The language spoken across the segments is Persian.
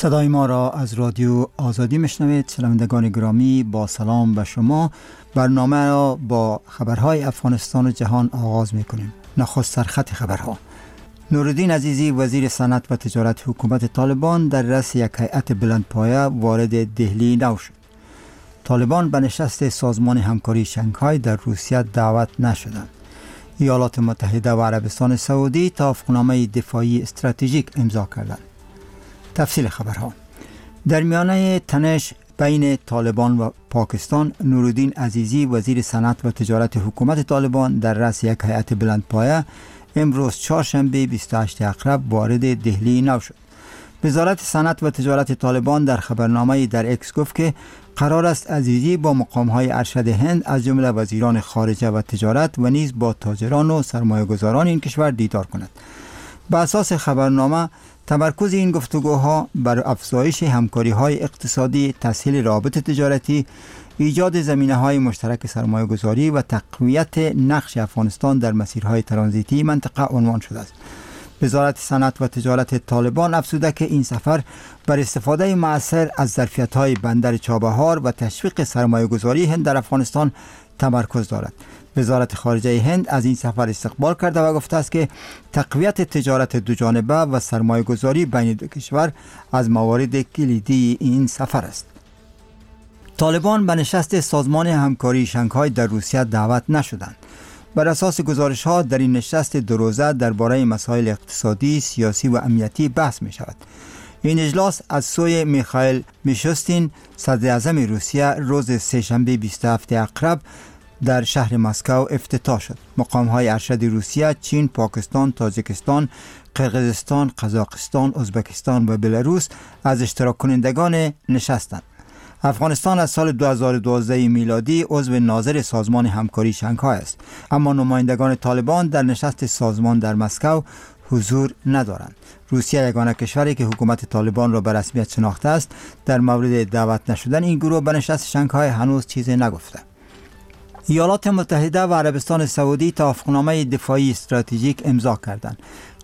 صدای ما را از رادیو آزادی میشنوید. شنوندگان گرامی، با سلام به شما. برنامه را با خبرهای افغانستان و جهان آغاز میکنیم. نخست سرخط خبرها. نورالدین عزیزی وزیر صنعت و تجارت حکومت طالبان در رأس یک هیئت بلندپایه وارد دهلی نو شد. طالبان به نشست سازمان همکاری شانگهای در روسیه دعوت نشدند. ایالات متحده و عربستان سعودی توافقنامه دفاعی استراتژیک امضا کردند. تفصیل خبرها. در میانه تنش بین طالبان و پاکستان، نورالدین عزیزی وزیر صنعت و تجارت حکومت طالبان در رأس یک هیئت بلندپایه امروز چهارشنبه 28 اکرب وارد دهلی نو شد. وزارت صنعت و تجارت طالبان در خبرنامه در اکس گفت که قرار است عزیزی با مقام‌های ارشد هند از جمله وزیران خارجه و تجارت و نیز با تاجران و سرمایه‌گذاران این کشور دیدار کند. بر اساس خبرنامه تمرکز این گفتگوها بر افزایش همکاری‌های اقتصادی، تسهیل روابط تجارتی، ایجاد زمینه‌های مشترک سرمایه‌گذاری و تقویت نقش افغانستان در مسیرهای ترانزیتی منطقه عنوان شده است. وزارت صنعت و تجارت طالبان افزوده که این سفر بر استفاده مؤثر از ظرفیت‌های بندر چابهار و تشویق سرمایه‌گذاری هند در افغانستان تمرکز دارد. وزارت خارجه هند از این سفر استقبال کرده و گفته است که تقویت تجارت دوجانبه و سرمایه‌گذاری بین دو کشور از موارد کلیدی این سفر است. طالبان به نشست سازمان همکاری شانگهای در روسیه دعوت نشدند. بر اساس گزارش‌ها در این نشست دو روزه درباره مسائل اقتصادی، سیاسی و امنیتی بحث می شود. این اجلاس از سوی میخائیل میشوستین صدر اعظم روسیه روز سه‌شنبه 27 اکرب در شهر مسکو افتتاح شد. مقام‌های ارشد روسیه، چین، پاکستان، تاجیکستان، قرقیزستان، قزاقستان، ازبکستان و بلاروس از اشتراک کنندگان نشستند. افغانستان از سال 2012 میلادی عضو ناظر سازمان همکاری شانگهای است، اما نمایندگان طالبان در نشست سازمان در مسکو حضور ندارند. روسیه یگانه کشوری که حکومت طالبان را به رسمیت شناخته است. در مورد دعوت نشدن این گروه به نشست شانگهای هنوز چیزی نگفته. ایالات متحده و عربستان سعودی توافقنامه دفاعی استراتژیک امضا کردند.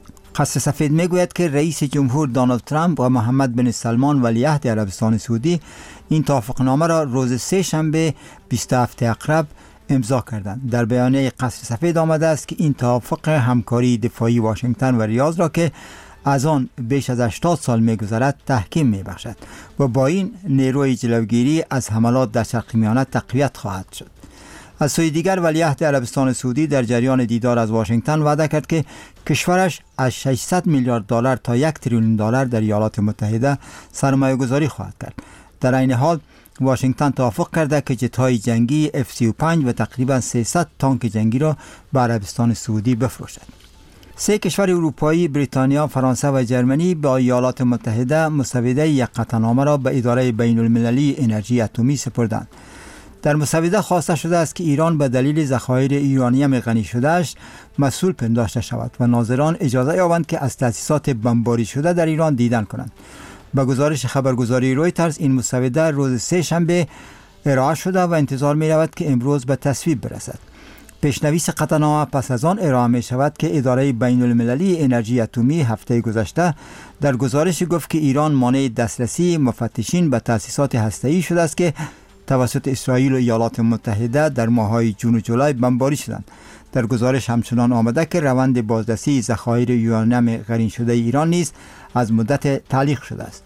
قصر سفید میگوید که رئیس جمهور دونالد ترامپ و محمد بن سلمان ولیعهد عربستان سعودی این توافقنامه را روز سه‌شنبه 27 اکرب امضا کردند. در بیانیه قصر سفید آمده است که این توافق همکاری دفاعی واشنگتن و ریاض را که از آن بیش از 80 سال می‌گذرد تحکیم می‌بخشد و با این نیروی جلوگیری از حملات در شرق میانه تقویت خواهد شد. از سوی دیگر ولیعهد عربستان سعودی در جریان دیدار از واشنگتن وعده کرد که کشورش از 600 میلیارد دلار تا 1 تریلیون دلار در ایالات متحده سرمایه‌گذاری خواهد کرد. در این حال واشنگتن توافق کرده که جت‌های جنگی F-35 و تقریباً 300 تانک جنگی را به عربستان سعودی بفروشد. 3 کشور اروپایی، بریتانیا، فرانسه و جرمنی با ایالات متحده مسوده یک قطعنامه را به اداره بین‌المللی انرژی اتمی سپردند. در مسوده خواسته شده است که ایران به دلیل ذخایر یورانیم غنی شده‌اش مسئول پنداشته شود و ناظران اجازه یابند که از تأسیسات بمباری شده در ایران دیدن کنند. به گزارش خبرگزاری رویترز این مسوده روز سه‌شنبه ارائه شده و انتظار می رود که امروز به تصویب برسد. پیشنویس قطعنامه پس از آن ارائه می شود که اداره بین‌المللی انرژی اتمی هفته گذشته در گزارش گفت که ایران مانع دسترسی مفتشین به تأسیسات هسته‌ای شده است که توسط اسرائیل و ایالات متحده در ماه‌های جون و جولای بمباری شدند. در گزارش همچنان آمده که روند بازرسی ذخایر یورانیم غنی شده ایران نیز از مدت تعلیق شده است.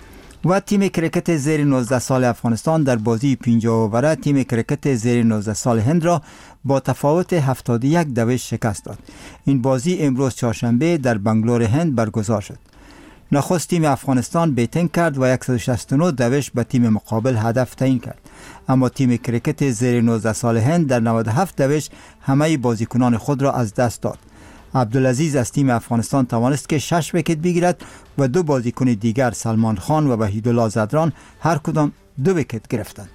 و تیم کرکت زیر 19 سال افغانستان در بازی 50 اووره تیم کرکت زیر 19 سال هند را با تفاوت 71 دوش شکست داد. این بازی امروز چهارشنبه در بنگلور هند برگزار شد. نخست تیم افغانستان بیتینگ کرد و 169 دوش به تیم مقابل هدف تعیین کرد، اما تیم کرکت زیر 19 سال هند در 97 دوش همه بازیکنان خود را از دست داد. عبدالعزیز از تیم افغانستان توانست که 6 ویکت بگیرد و 2 بازیکن دیگر سلمان خان و وحیدالله زدران هر کدام 2 ویکت گرفتند.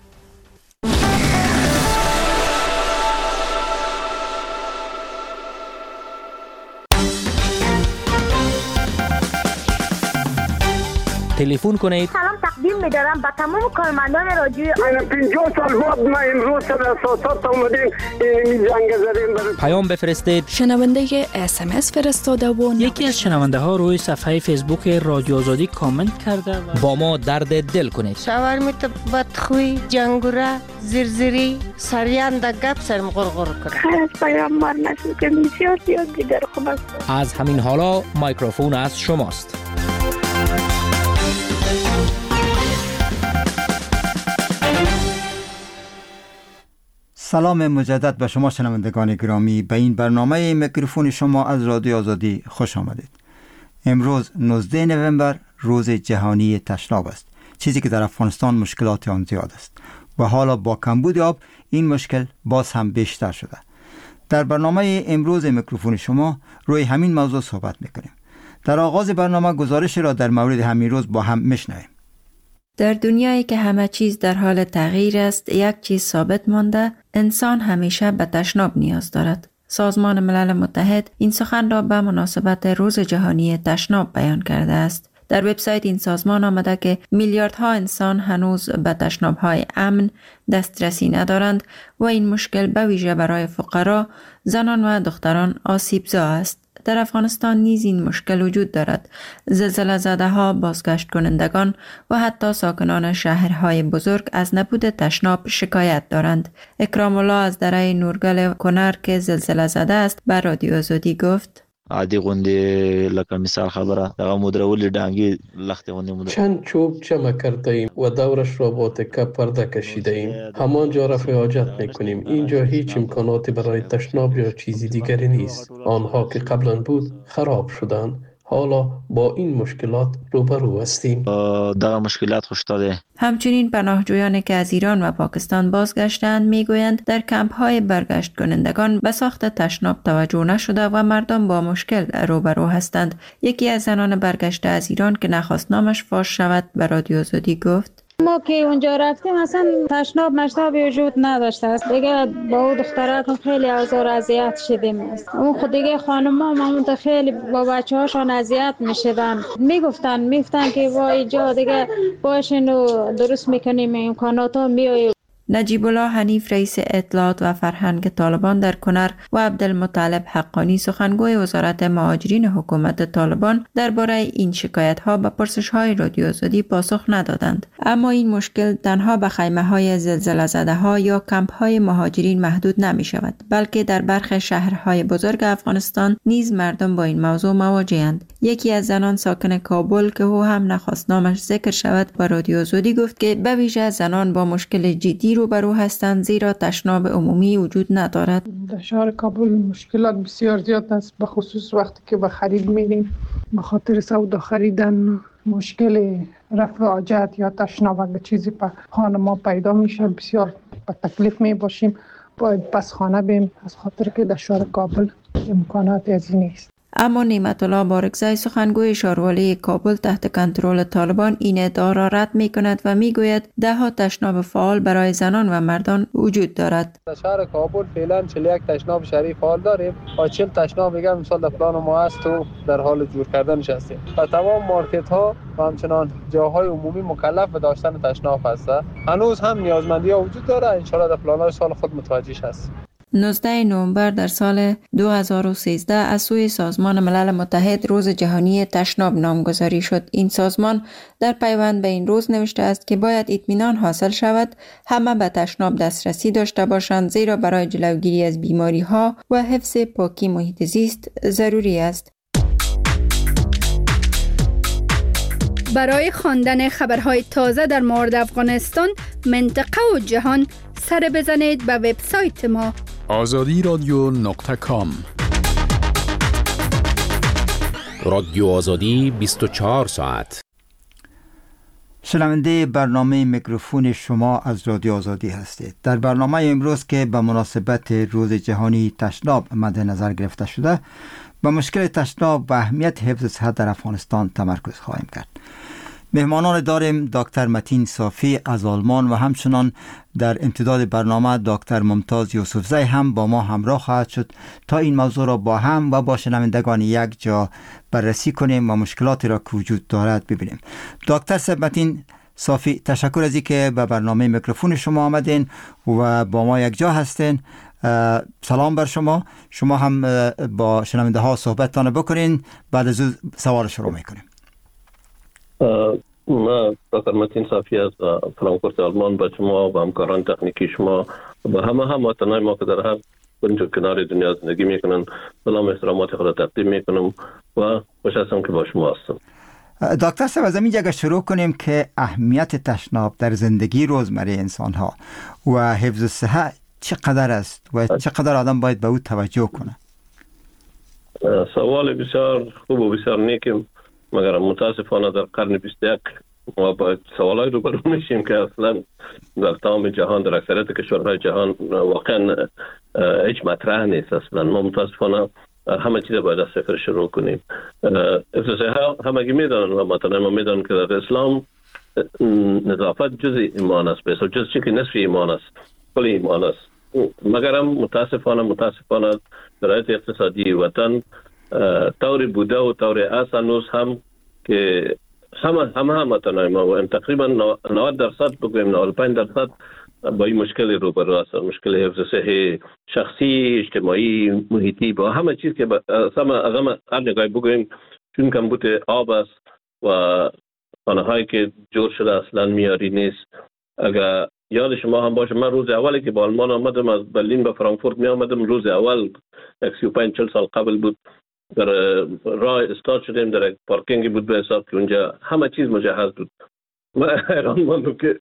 تلفن کنید. سلام تقدیم می‌دارم به تمام کارمندان رادیو. من 50 سال بعد ما امروز سر اساسات اومدیم این جنگ زدیم. پیام بفرستید. شنونده SMS فرستاده و یکی از شنونده ها روی صفحه فیسبوک رادیو آزادی کامنت کرده و با ما درد دل کنید. شاورمیت بدخوی، جنگوره، زرزری، سریان در گپ سرم غرغر کرد. خیر از پیامبر نشد که بسیار زیاد دیگر خوب است. از همین حالا میکروفون از شماست. سلام مجدد به شما شنوندگان گرامی. به این برنامه میکروفون شما از رادیو آزادی خوش آمدید. امروز 19 نوامبر روز جهانی تشناب است، چیزی که در افغانستان مشکلات آن زیاد است و حالا با کمبود آب این مشکل باز هم بیشتر شده. در برنامه امروز میکروفون شما روی همین موضوع صحبت میکنیم. در آغاز برنامه گزارش را در مورد همین روز با هم میشنویم. در دنیایی که همه چیز در حال تغییر است، یک چیز ثابت مانده: انسان همیشه به تشناب نیاز دارد. سازمان ملل متحد این سخن را به مناسبت روز جهانی تشناب بیان کرده است. در وبسایت این سازمان آمده که میلیاردها انسان هنوز به تشناب‌های امن دسترسی ندارند و این مشکل به ویژه برای فقرا، زنان و دختران آسیب‌زا است. در افغانستان نیز این مشکل وجود دارد. زلزله زده‌ها، بازگشت کنندگان و حتی ساکنان شهرهای بزرگ از نبود تشناب شکایت دارند. اکرام الله از دره نورگل کنر که زلزله زده است به رادیو آزادی گفت: عادی غوندی لکه مثال خبره دغه مدرول ډانګي لخت غوندی مدر چند چوب جمع کرده ایم و دورش را با تکه پرده کشیده ایم. همان جا رفع حاجت میکنیم. اینجا هیچ امکاناتی برای تشناب یا چیزی دیگری نیست. آنها که قبلا بود خراب شدند. حالا با این مشکلات روبرو هستیم. دغه مشکلات خوشتاده. همچنین پناهجویانی که از ایران و پاکستان بازگشتند میگویند در کمپ‌های برگشت کنندگان به ساخت تشناب توجه نشده و مردم با مشکل روبرو هستند. یکی از زنان برگشته از ایران که نخواست نامش فاش شود به رادیو آزادی گفت: ما که اونجا رفتیم اصلا تشناب وجود نداشته است. دیگه با اون دخترها خیلی آزار اذیت شدیم. اون خود دیگه خانم‌ها همون خیلی با بچه‌هاشون اذیت میشدن. میگفتن که وای جا دیگه باشین و درست میکنیم امکاناتا میاییم. نجیب الله حنیف رئیس اطلاعات و فرهنگ طالبان در کنر و عبدالمطلب حقانی سخنگوی وزارت مهاجرین حکومت طالبان درباره این شکایت‌ها به پرسش‌های رادیو آزادی پاسخ ندادند. اما این مشکل تنها به خیمه‌های زلزله زده‌ها یا کمپ‌های مهاجرین محدود نمی‌شود، بلکه در برخی شهرهای بزرگ افغانستان نیز مردم با این موضوع مواجه‌اند. یکی از زنان ساکن کابل که او هم نخواست نامش ذکر شود به رادیو آزادی گفت که به ویژه زنان با مشکل جدی روبرو هستند، زیرا تشناب عمومی وجود ندارد. در شهر کابل مشکلات بسیار زیاد است، به خصوص وقتی که به خرید میریم. به خاطر سودا خریدن مشکل رفع حاجت یا تشناب اگه چیزی به خانه ما پیدا میشه بسیار به تکلیف می باشیم. باید پس خانه بیم، از خاطر که در شهر کابل امکانات از این نیست. اما نعمت الله بارکزی سخنگوی شاروالی کابل تحت کنترل طالبان این ادعا را رد می کند و می گوید ده‌ها تشناب فعال برای زنان و مردان وجود دارد. در شهر کابل فعلا 41 تشناب شهری فعال داریم و 40 تشناب دیگه مثلا در پلان ما هست و در حال جور کردنش هستیم. و تمام مارکت ها و همچنان جاهای عمومی مکلف به داشتن تشناب هست. هنوز هم نیازمندی ها وجود داره. ان شاء الله در پلان‌های سال خود متوجه هست. 19 نوامبر در سال 2013 از سوی سازمان ملل متحد روز جهانی تشناب نامگذاری شد. این سازمان در پیوند به این روز نوشته است که باید اطمینان حاصل شود همه به تشناب دسترسی داشته باشند، زیرا برای جلوگیری از بیماری ها و حفظ پاکی محیط زیست ضروری است. برای خواندن خبرهای تازه در مورد افغانستان، منطقه و جهان سر بزنید به وبسایت ما azadiradyo.com. رادیو آزادی 24 ساعت. شنونده برنامه میکروفون شما از رادیو آزادی هستید. در برنامه امروز که به مناسبت روز جهانی تشناب مد نظر گرفته شده، به مشکل تشناب و اهمیت حفظ صحت در افغانستان تمرکز خواهیم کرد. مهمانان داریم دکتر متین صافی از آلمان و همچنان در امتداد برنامه دکتر ممتاز یوسفزی هم با ما همراه خواهد شد تا این موضوع را با هم و با شنوندگان یک جا بررسی کنیم و مشکلاتی را که وجود دارد ببینیم. دکتر متین صافی، تشکر از اینکه به برنامه میکروفون شما آمدین و با ما یک جا هستین. سلام بر شما. شما هم با شنونده ها صحبتتان بکنین، بعد از او سوال شروع میکنیم. ما دکتر متین صافی از فرانکفورت آلمان با شما و همکاران تکنیکی شما و همه هموطنان ما که در هر کنار دنیا زندگی میکنن سلام احترامات خود تقدیم میکنم و خوش هستم که با شما هستم. دکتر صاحب، از این جگه شروع کنیم که اهمیت تشناب در زندگی روزمره انسان ها و حفظ صحت چقدر است و چقدر آدم باید به او توجه کنه؟ سوال بسیار خوب و بسیار نیکم، مگر متاسفانه در قرن 21 ما با سوالای روبرو میشیم که اصلا در تمام جهان، در اکثریت کشورهای جهان واقعا هیچ مطرح نیست. اصلا ما متاسفانه همه چیز باید از صفر شروع کنیم. همگی میدانن و مثلا ما میدانن که در اسلام نظافت جز ایمان است، بس جز چی که نصف ایمان است، کل ایمان است. مگر متاسفانه شرایط اقتصادی وطن طور بوده و طور است هنوز هم که همه مثلا ما تقریبا 90% بگویم 95% با این مشکل روبرو است. مشکل حفظ صحت شخصی، اجتماعی، محیطی، با همه چیز که هر نگاهی بگویم، چون کمبود آب است و خانه‌هایی که جور شده اصلا میاری نیست. اگر یاد شما هم باشه، من روز اولی که با آلمان آمدم از برلین به فرانکفورت می آمدم، روز اول 35-40 سال قبل بود، در راه استاد شدیم، در پارکینگی بود به حساب که اونجا همه چیز مجهز بود. من حیران ماندم که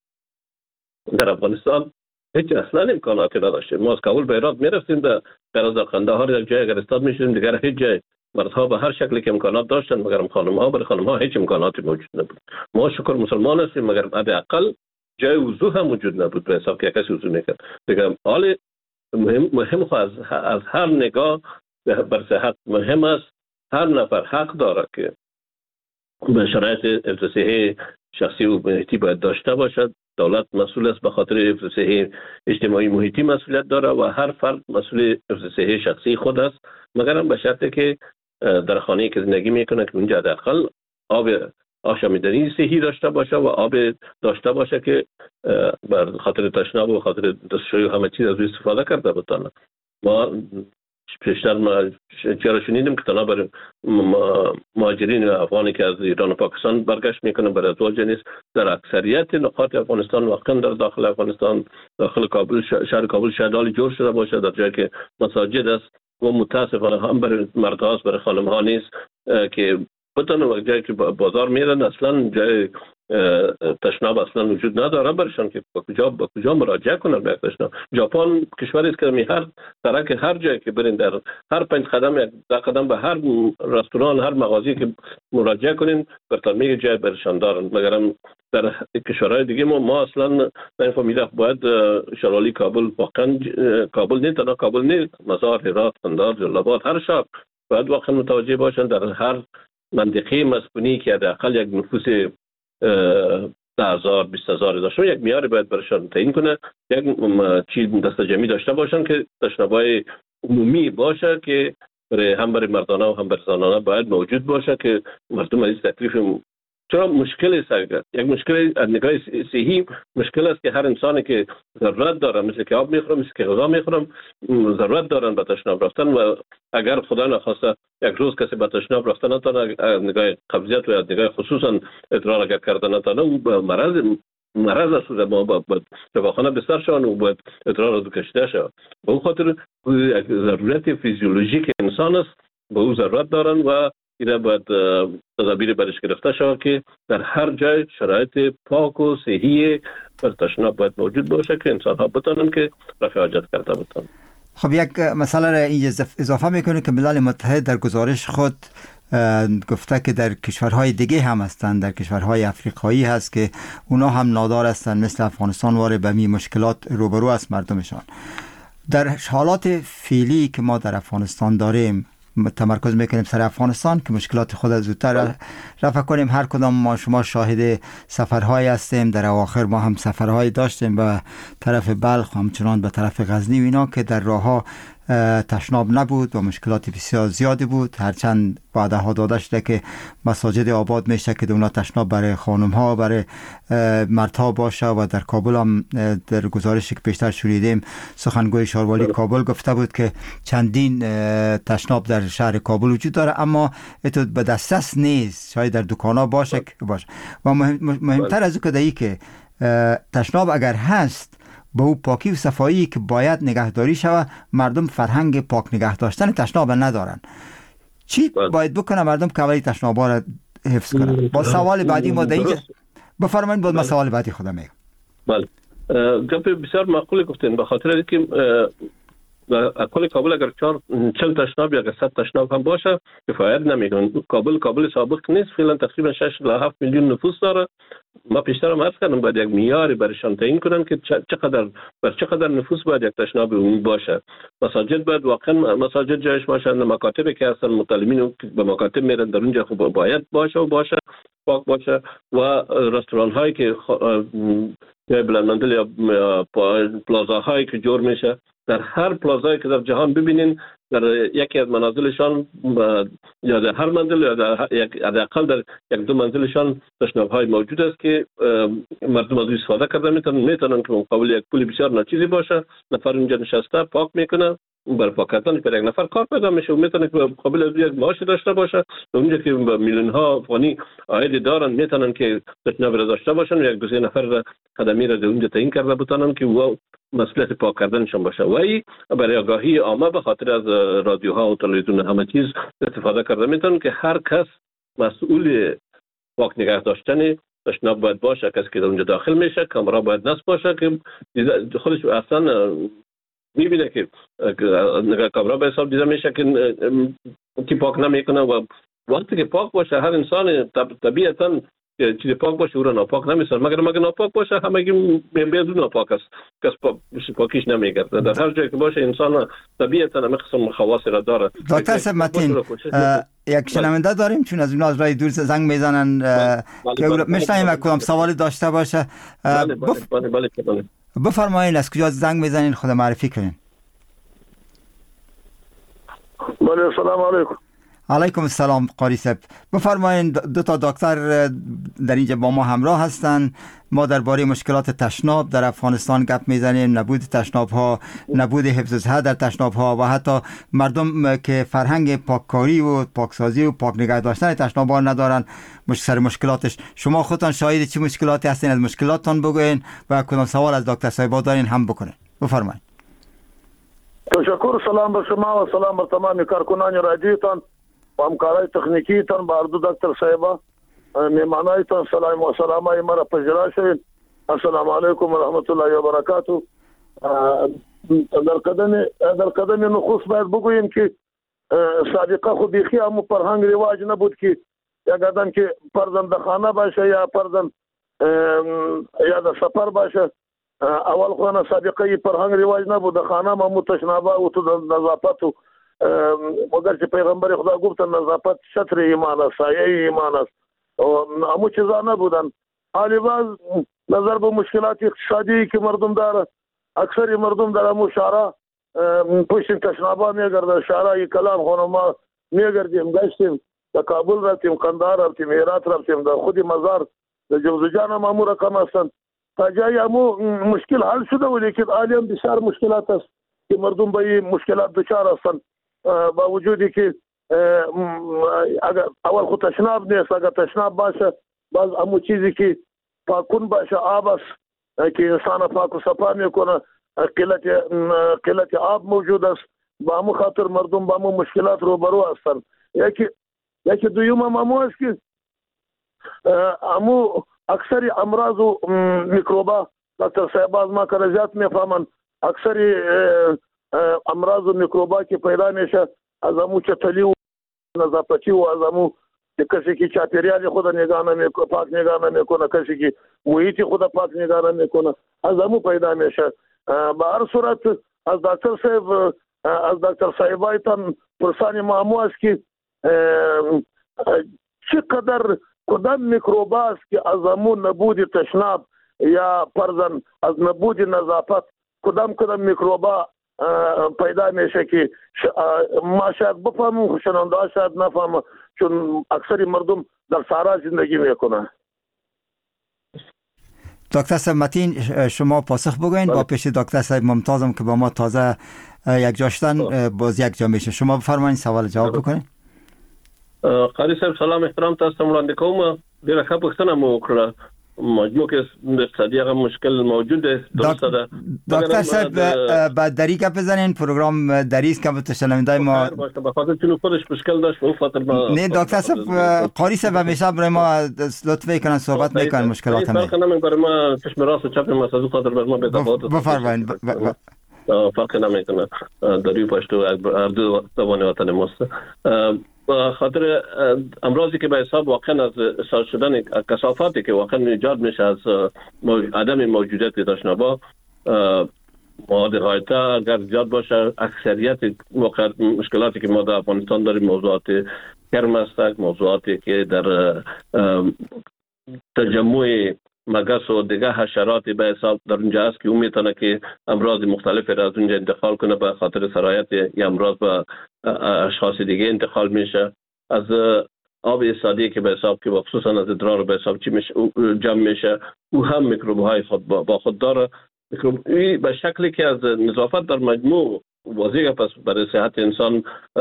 در افغانستان هیچ اصلا امکاناتی نداشتیم. ما از کابل به هرات میرفتیم، در قندهار یک جای اگر استاد میشدیم، دیگر هیچ جای. مردها به هر شکلی که امکانات داشتن، مگر خانم‌ها برای خانم‌ها هیچ امکاناتی موجود نبود. ما شکر مسلمان هستیم، مگر حداقل جای وضو هم وجود نبود به حساب که کسی وضو میکرد. دیگه حال مهم از هر نگاه بر صحت مهم است. هر نفر حق داره که به شرایط حفظ صحت شخصی و محیطی باید داشته باشد. دولت مسئول است به خاطر حفظ صحت اجتماعی محیطی مسئولیت داره و هر فرد مسئول حفظ صحت شخصی خود است، مگر هم به شرطی که در خانه‌ای که زندگی میکنه که اونجا حداقل آب آشامیدنی صحی داشته باشه و آب داشته باشه که بر خاطر تشناب و خاطر دستشویی و همه چیز از استفاده کرده بتونه. ما پیشتر چرا شنیدیم که تنها برای مهاجرین افغانی که از ایران و پاکستان برگشت میکنن برای ازدواج نیست. در اکثریت نقاط افغانستان، واقعا در داخل افغانستان، داخل کابل، شهر کابل شهرداری جور شده باشه در جایی که مساجد است و متاسفانه هم برای مردها است، برای خانم‌ها نیست که بتونه جایی که بازار میرن اصلا جای تشناب اصلا وجود نداره برشان که با کجا مراجعه کنن به تشناب. ژاپن کشوری است که هر ترک هر جایی که برین، در هر 5 قدم یک قدم به هر رستوران، هر مغازه‌ای که مراجعه کنین برتون میگه جای برشان دارن. مگرم در کشورهای دیگه ما اصلا نمی‌فهمیدیم. باید شلوالی کابل، واقعا کابل نه تنها کابل نه، مزار، هرات، قندهار، جلال هر شهر باید واقعا متوجه باشن در هر منطقه مسکونی که حداقل یک نفوس 10,000-20,000 داشته، یک معیار باید برشان تعیین کنه، یک چیز دسته جمعی داشته باشن که تشنابای عمومی باشه که برای مردانه و هم برای زنانه باید موجود باشه که مردم از تکلیف. چرا مشکل است؟ یک مشکل از نگاه صحی مشکل است که هر انسانی که ضرورت داره، مثل که آب میخورم، مثل که غذا میخورم، ضرورت دارن به تشناب رفتن و اگر خدا نخواسته یک روز کسی به تشناب رفتن نتونه، از نگاه قبضیت و از نگاه خصوصا ادرار اگر کردن نتونه، اون مرض است. ما باید دواخانه بستر شون و باید ادرار رو کشیده شود. به اون خاطر یک ضرورت فیزیولوژیک انسان است، به اون ضرورت دارن و اینا باید تدابیر برش گرفته شود که در هر جای شرایط پاک و صحی بر تشناب باید موجود باشه که انسان ها بتونن که رفع حاجت کرده بتونن. خب یک مسئله را اضافه میکنه که ملل متحد در گزارش خود گفته که در کشورهای دیگه هم هستند، در کشورهای افریقایی هست که اونا هم نادار هستند مثل افغانستان وارد به می مشکلات روبرو است مردمشان. در حالات فعلی که ما در افغانستان داریم تمرکز میکنیم سر افغانستان که مشکلات خود زودتر رفع کنیم. هر کدام ما شما شاهد سفرهای هستیم، در اواخر ما هم سفرهای داشتیم به طرف بلخ و همچنان به طرف غزنی و اینا که در راهها تشناب نبود و مشکلات بسیار زیادی بود. هرچند وعده داده شده که مساجد آباد میشه که دونا تشناب برای خانم ها برای مردها باشه و در کابل هم در گزارشی که پیشتر شنیدیم سخنگوی شاروالی کابل گفته بود که چندین تشناب در شهر کابل وجود داره اما اتو به دسترس نیست، شاید در دکانا باشه و مهمتر از او که تشناب اگر هست با او پاکی و صفایی که باید نگهداری شود. مردم فرهنگ پاک نگه داشتن تشناب ندارن. چی باید بکنه مردم که اولی تشنابا را حفظ کنن؟ با سوال بعدی ما در اینجا بفرمایید، بود ما سوال بعدی خودم میگم. بله، گپ بسیار معقول گفتین. به خاطر اینکه کل کابل اگر 40 تشناب یا 100 تشناب هم باشه کفایت نمیکنه. کابل سابق نیست، فعلا تقریبا 6.7 میلیون نفوس داره. ما پیشتر هم عرض کردم باید یک معیاری برشان تعیین کنن که چقدر نفوس باید یک تشناب عمومی باشه. مساجد باید واقعا مساجد جایش باشه، مکاتبی که هستن متعلمین به مکاتب میرن در اونجا خوب باید باشه پاک باشه و رستوران هایی که یا بلندمنزل یا پلازاهایی که جور میشه، در هر پلازایی که در جهان ببینین در یکی از منازلشان یا در هر منزل یا در حداقل در یک دو منزلشان تشناب های موجود است که مردم از استفاده کرده میتونن که مقابل یک پول بسیار ناچیزی باشه. نفر اونجا نشسته پاک میکنه، برای پاک کردن پر یک نفر کار پیدا میشه و میتونه که مقابل از یک معاش داشته باشه. اونجا که میلیون ها افغانی عاید دارن میتونن که تشناب را داشته باشن و یک دو سه نفر خدمی را در اونجا تعیین کرده بتونن که او مسئولیت پاک کردنشان باشه. و ای برای آگاهی عامه به خاطر از رادیوها و تلویزیون همه چیز استفاده کرده میتونن که هر کس مسئول پاک نگه داشتن تشناب باید باشه. کسی که در اونجا داخل میشه کامرا باید نصب باشه که خودش اصلا میبینه که کامرا به حساب دیده میشه که پاک نمیکنه و وقتی که پاک باشه هر انسان طبیعتا چیز پاک باشه او را ناپاک نمیسازه، مگر ناپاک باشه همگی بیاد ناپاک است، کس پاکیش نمیگرده. در هر جایی که باشه انسان طبیعتا همه قسم خواص را داره. دکتر صاحب متین یک شنونده داریم چون از اونها از راه دور زنگ میزنن که میشنویم کدام سوالی داشته باشه. بله بفرمایید از کجا زنگ میزنین، خود معرفی کنین. بله سلام علیکم. علیکم السلام قاری صاحب. بفرمایید، دو تا دکتر در اینجا با ما همراه هستن. ما درباره مشکلات تشناب در افغانستان گپ میزنیم، نبود تشناب ها، نبود حفظ صحت در تشناب ها و حتی مردم که فرهنگ پاککاری و پاکسازی و پاک نگه داشتن تشناب ها ندارن، سر مشکلاتش. شما خودتان شاهد چه مشکلاتی هستین؟ از مشکلاتتان بگوین و کدام سوال از دکتر صاحب دارین هم بکنین. بفرمایید. تشکر. سلام به شما و سلام به تمام کارکنان رادیوتان و همکارای تکنیکیتان، با اردو دکتر صاحبا، میمانایتان سلام و سلامای مرا پذیرا شوید. السلام علیکم و رحمت الله و برکاته. در قدم نخست باید بگوییم که سابقه خود بیخی همو فرهنگ رواج نبود که یک آدم که پردن در خانه باشه یا پردن یا در سفر باشه. اول خانه سابقه فرهنگ رواج نبود، در خانه همو تشنابه و تو نظافت و مگر که پیغمبر خدا گفتن نظافت شطر ایمان است، سایه ایمان است، همو چیزا نبودن. حالی باز نظر به مشکلات اقتصادی که مردم داره، اکثر مردم در همو شهرها پشت تشنابا میگرده. شهرهای کلان خانه ما میگردیم، گشتیم در کابل رفتیم، قندهار رفتیم، هرات رفتیم، در خودی مزار در جوزجان هم همو رقم هستن. تا جایی همو مشکل حل شده و لیکن حالی هم بسیار مشکلات است که مردم به این مشکلات دچار هستن. با وجودی که اگر اول خود تشناب نیست، اگر تشناب باشه باز همو چیزی که پاکون باشه آب است که انسان پاک و صفا میکنه، قلت آب موجود است. با همو خاطر مردم با همو مشکلات روبرو هستن. یکی دویم هم همو است که همو اکثر امراض و میکروبا دکتر صاحب از ما کرجات میفهمن، اکثر امراض و میکروبا که پیدا میشه از همو چتلی و نظافتی و از همو کسی که چاپیریال خود پاک نگاه نمیکنه، کسی که محیط خود پاک نگاه نمیکنه، از همو پیدا میشه. به هر صورت از دکتر صاحب از دکتر صاحبایتان پرسان معمو است که چقدر کدام میکروب است که از همون نبود تشناب یا فرضاً از نبود نظافت کدام میکروبا پیدا میشه که ما شاید بفهمم شنونده ها شاید نفهمه چون اکثر مردم در صحرا زندگی میکنه. دکتر صاحب متین شما پاسخ بگوین با پیش دکتر صاحب ممتازم که با ما تازه یک جاشتن باز یک جا میشه. شما بفرمایید سوال جواب بکنید. قاری صاحب سلام احترام تاسو وړاندې کوم. ډیره ښه پوښتنه مو وکړه. مجموع کې د اقتصادي هغه مشکل موجود دی. درسته ده دکتر صاحب بعد دری که بزنین پروگرام دریست که بتشنونده ما بخاطر چون خودش مشکل داشت اون خاطر نه دکتر صاحب قاری صاحب همیشه برای ما لطفی کنن صحبت میکنن مشکلات همه فرق نمیکنه برای ما چشم راست و چپ ما از خاطر برای ما بتفاوت بفرمایید فرق نمیکنه دری پشتو اردو زبان وطن ماست. خاطر امراضی که به حساب واقعا از احساس شدن کثافاتی که واقعا ایجاد میشه از عدم موجودیت تشنابا مواد غایطه اگر زیاد باشه اکثریت واقعا مشکلاتی که ما در افغانستان داریم موضوعات کرم هستند، موضوعاتی که در تجمع مگس و دیگه حشراتی به حساب در اونجا است که اون میتونه که امراض مختلفی را از اونجا انتقال کنه به خاطر سرایت یا امراض به اشخاص دیگه انتقال میشه. از آب سادی که به حساب که خصوصا از ادرار به حساب چی میشه جمع میشه او هم میکروب های خود با خود داره. میکروب به شکلی که از نظافت در مجموع واضحه پس برای صحت انسان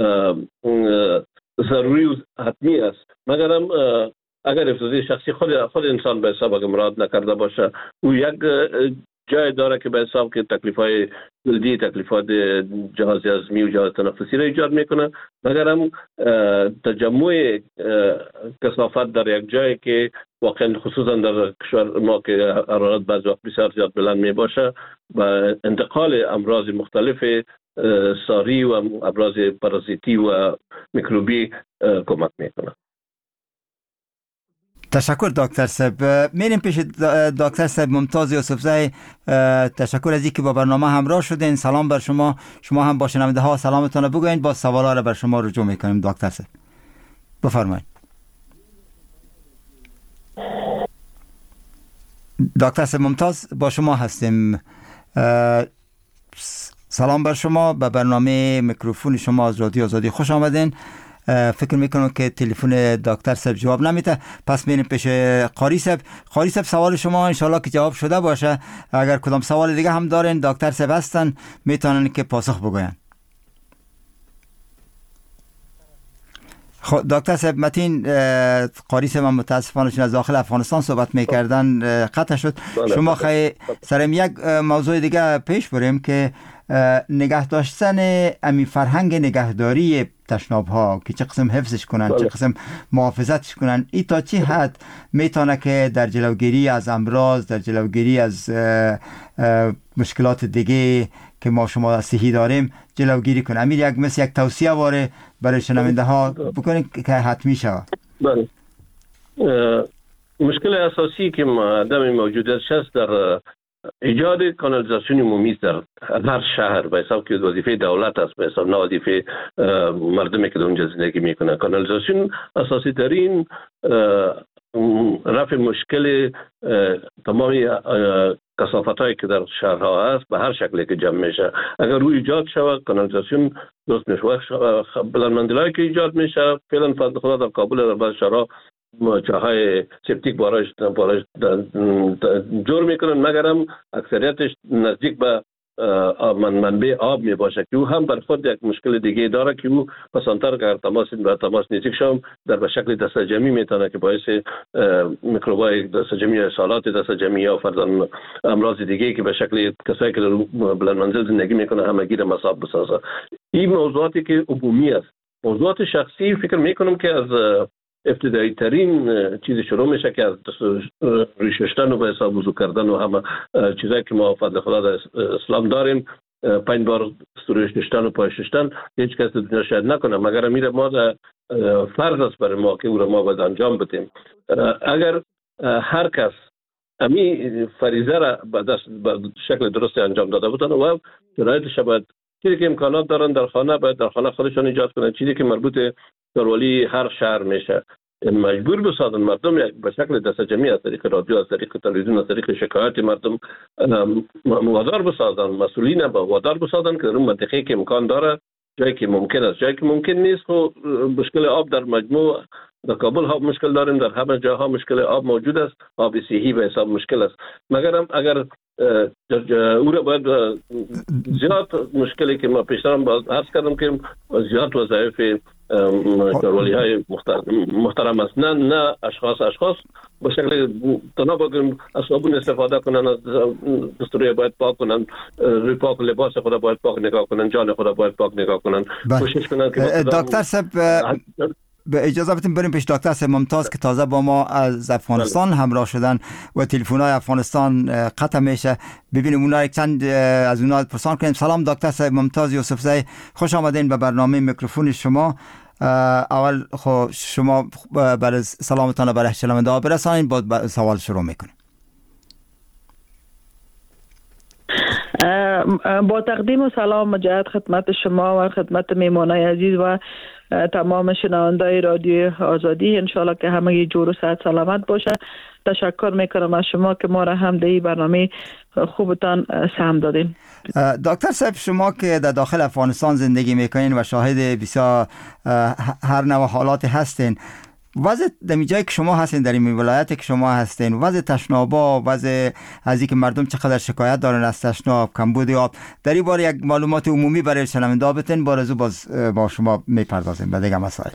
ضروری و حتمی است. مگرم اگر افزودی شخصی خود انسان به حساب اگر مراد نکرده باشه او یک جای داره که به حساب که تکلیف‌های جلدی، تکلیفات جهاز هضمی و جهاز تنفسی را ایجاد میکنه. مگر هم تجمع کثافت در یک جایی که واقعا خصوصا در کشور ما که حرارت بعض وقت بسیار زیاد بلند می باشه و انتقال امراض مختلف ساری و امراض پارازیتی و میکروبی کمک میکنه. تشکر دکتر صاحب. میریم پیش دکتر صاحب ممتاز یوسفزی. تشکر از اینکه با برنامه همراه شدین. سلام بر شما. شما هم با شنونده ها سلامتون بگوین. با سوالا را بر شما رجوع میکنیم دکتر صاحب. بفرمایید. دکتر صاحب ممتاز با شما هستیم. سلام بر شما. به برنامه میکروفون شما از رادیو آزادی خوش آمدین. فکر میکنم که تلفن دکتر صاحب جواب نمیده، پس میریم پیش قاری صاحب. قاری صاحب سوال شما انشالله که جواب شده باشه. اگر کدام سوال دیگه هم دارین دکتر صاحب هستن میتونن که پاسخ بگوین. دکتر صاحب متین قاری صاحب متاسفانه چون از داخل افغانستان صحبت میکردن قطع شد. شما خیلی سرم یک موضوع دیگه پیش بریم که نگه داشتن امی فرهنگ نگهداری تشناب ها که چه قسم حفظش کنن چه قسم محافظتش کنن، ای تا چی حد میتونه که در جلوگیری از امراض، در جلوگیری از مشکلات دیگه که ما شما صحی داریم جلوگیری کنه. امیر یک مثل یک توصیه واره برای شنونده ها بکنید که حتمی شود. بله. مشکل اساسی که عدم موجودیت هست در ایجاد کانالیزاسیون عمومی در هر شهر به حساب که وظیفه دولت است، به حساب نه وظیفه مردمی که در اونجا زندگی میکنه. کانالیزاسیون اساسی ترین رفع مشکل تمامی کثافت هایی که در شهرها هست به هر شکلی که جمع میشه. اگر روی ایجاد شود کانالیزاسیون درست میشه. بلندمنزلایی که ایجاد میشه فعلا فضل خدا در کابل در بعض شهرها چاهای سپتیک بارش جور میکنن، مگرم اکثریتش نزدیک به منبع آب می باشه که او هم بر خود یک مشکل دیگه داره که او پسانتر که تماس نزدیک شم در به شکل دست جمعی میتونه که باعث میکروبای دست جمعی یا سالات دست جمعی یا فرضاً امراض دیگه که به شکل کسایی که بلند منزل زندگی میکنه همگی را مصاب بسازه. این موضوعاتی که عمومی است. موضوعات شخصی فکر میکنم که از ابتدایی ترین چیزی شروع میشه که از ریششتن و به حساب وضو کردن و همه چیزایی که ما فضل خدا در اسلام داریم 5 بار ریششتن و پایششتن هیچ کس دنیا شاید نکنه، مگر میره ما فرض است برای ما که او را ما باید انجام بدیم. اگر هر کس امی فریضه را به شکل درست انجام داده بودن و شرایطش باید چیزی که امکانات دارن در خانه باید در خانه خودشان ایجاد کنن. چیزی که مربوط داروالی هر شهر میشه مجبور بسازن مردم به شکل دست جمعی از طریق رادیو، از طریق تلویزیون، از طریق شکایت مردم وادار بسازن، مسئولین با وادار بسازن که در اون منطقه که امکان داره، جایی که ممکن است، جایی که ممکن نیست، خب مشکل آب در مجموع در کابل ها مشکل داریم، در همه جاها مشکل آب موجود است، آب صحی به حساب مشکل است. مگر هم اگر او را باید زیاد مشکلی که ما پیشترم عرض کردم که زیاد وظایف داروالی های محترم است، نه اشخاص به شکل تنها بگیم از صابون استفاده کنن، از دستوری باید پاک کنن، روی پاک لباس خود باید پاک نگاه کنن، جان خود باید پاک نگاه کنن، کوشش کنن که دکتر صاحب به اجازه بدیم بریم پیش دکتر صاحب ممتاز که تازه با ما از افغانستان همراه شدن و تلفن‌های افغانستان قطع میشه. ببینیم اونا یک چند از اونا پرسان کنیم. سلام دکتر صاحب ممتاز یوسفزی، خوش آمدین به برنامه میکروفون شما. اول خب شما برای سلامتان برای شنونده ها برسانید، بعد سوال شروع میکنیم. با تقدیم و سلام مجدد خدمت شما و خدمت میمانای عزیز و تمام شنوندای رادیو آزادی، انشالله که همه جور و صحت سلامت باشه. تشکر میکنم از شما که ما را هم در این برنامه خوبتان سهم دادین. دکتر صاحب شما که در داخل افغانستان زندگی میکنین و شاهد بسیار هر نوع حالات هستین، وضع در جایی که شما هستین، در این ولایت که شما هستین، وضع تشنابا، وضع از اینکه مردم چقدر شکایت دارن از تشناب، کمبود آب، در این باره یک معلومات عمومی برای شنونده ها بتین، بارزو باز با شما میپردازیم به دیگه مسائل.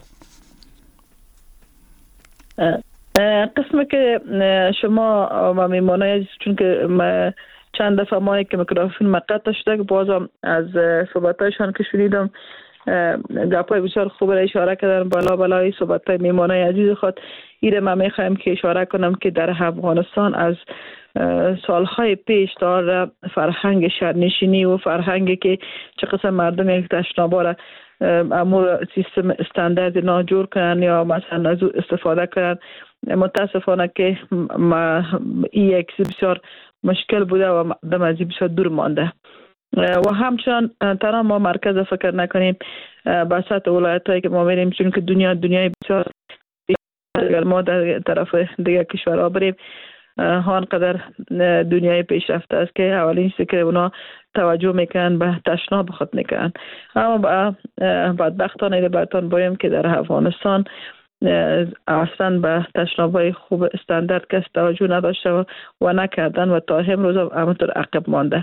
قسمی که شما و میمانای، چون که چند دفعه ما که میکروفون مقطع شده، بازم از صحبتایشان که شنیدم گپای بسیار خوب را اشاره کردن، بلای صحبتای میمانای عزیز خود. ایره من میخوایم که اشاره کنم که در افغانستان از سالهای پیش دار فرهنگ شهرنشینی و فرهنگی که چه قسم مردم یک تشنابا را امور سیستم استاندارد ناجور کنن یا مثلا از استفاده کنن، متاسفانه که این یک بسیار مشکل بوده و مردم از بسیار دور مانده. و همچنان تنها ما مرکز فکر نکنیم به سطح ولایت هایی که ما میریم، چون که دنیای بسیار اگر ما در طرف دیگه کشورها بریم آنقدر دنیای پیشرفته است که اولین چیزی که اونا توجه میکنن به تشناب خود میکنن. اما بدبختانه براتون بایم که در افغانستان اصلا به تشنابای خوب استاندارد کس توجه نداشته و نکردن و تا امروز همونطور عقب مانده.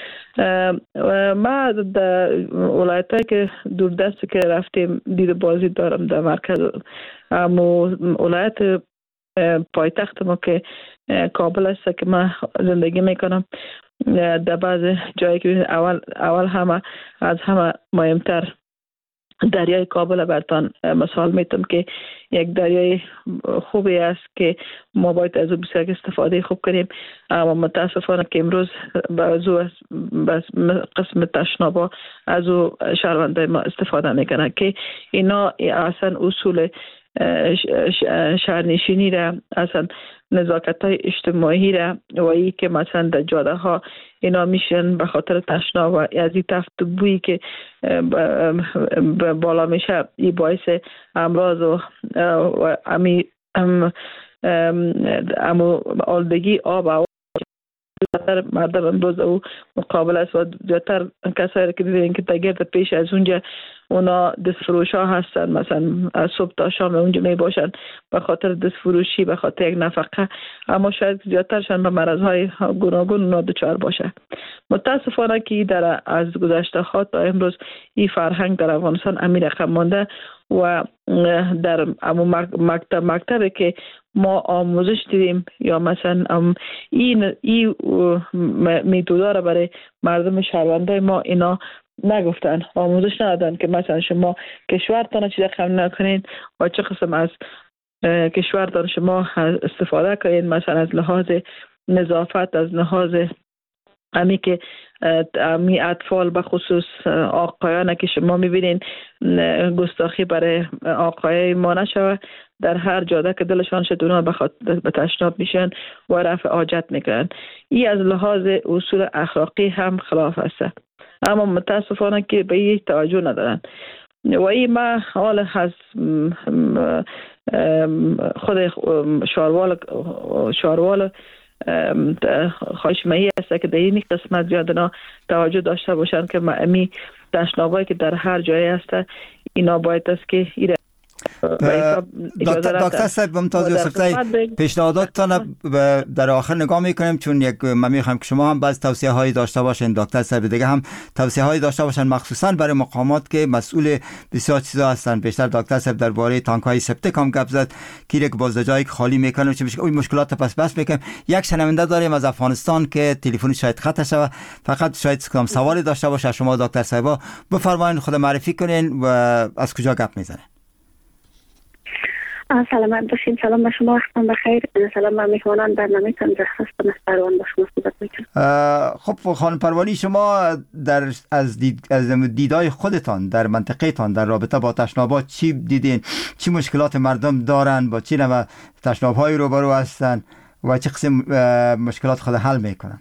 ما در ولایتایی که دوردست که رفتیم دید بازی دارم در مرکز ولایت پایتخت ما که کابل است که من زندگی میکنم. در بعض جایی که اول همه از همه مهمتر دریای کابل براتون مثال میتونم که یک دریای خوبی است که ما باید از او بسیار استفاده خوب کنیم. اما متاسفانه که امروز به قسم تشنابا از او شهروندان ما استفاده میکنن که اینا اصلا اصول شهرنشینی را، اصلا نزاکت های اجتماعی را و ای که مثلا در جاده ها اینا میشن به خاطر تشناب و از این تفت بویی که بالا میشه، این باعث امراض و آلودگی آب و مردم امروز او مقابل است و زیادتر کسایی که میبینین که تگرد پیش از اونجا اونا دستفروش ها هستن، مثلا از صبح تا شام اونجا می باشن به خاطر دستفروشی، به خاطر یک نفقه، اما شاید زیادترشان به مرض های گوناگون اونا دچار باشه. متاسفانه که در از گذشته ها تا امروز این فرهنگ در افغانستان امیر رقم مانده و در مکتبی که ما آموزش دیدیم یا مثلا این میتودا را برای مردم شهروندای ما اینا نگفتن، آموزش ندادن که مثلا شما کشورتان چیز کم نکنین و چه قسم از کشورتان شما استفاده کنین، مثلا از لحاظ نظافت، از لحاظ امی که امی اطفال به خصوص آقایان که شما میبینین گستاخی برای آقای ما نشوه، در هر جاده که دلشان شد اونا به تشناب میشن و رفع حاجت میکنن. این از لحاظ اصول اخلاقی هم خلاف است، اما متاسفانه که به این توجه ندارن. و این ما حال از خود شاروال خواهش مهی است که در این قسمت زیادنا توجه داشته باشند که امی تشنابایی که در هر جای هست اینا باید است که دکتر صاحب ممتاز یوسفزی، پیشنهاداتتان در آخر نگاه میکنیم، چون من میخوام که شما هم بعض توصیه هایی داشته باشین، دکتر صاحب دیگه هم توصیه هایی داشته باشن، مخصوصا برای مقامات که مسئول بسیار چیزا هستن. بیشتر دکتر صاحب درباره تانک های سپتیک هم گپ زد که یک بازدجایی خالی میکنه چه اون مشکلات بس میکنیم. یک شنونده داریم از افغانستان که تلفن شاید خطا شوه، فقط شاید سوالی داشته باشه. شما دکتر صاحب بفرمایید خود معرفی کنین و از کجا گپ میزنین. سلامت باشین. سلام به شما، وقتتون بخیر. سلام به مهمانان برنامه تان هستم از پروان با شما صحبت میکنم. خب خانم پروانی، شما از دیدای خودتان در منطقه تان در رابطه با تشنابات چی دیدین؟ چی مشکلات مردم دارن؟ با چی نوع تشناب‌های روبرو هستن و چه قسم مشکلات خود حل میکنن؟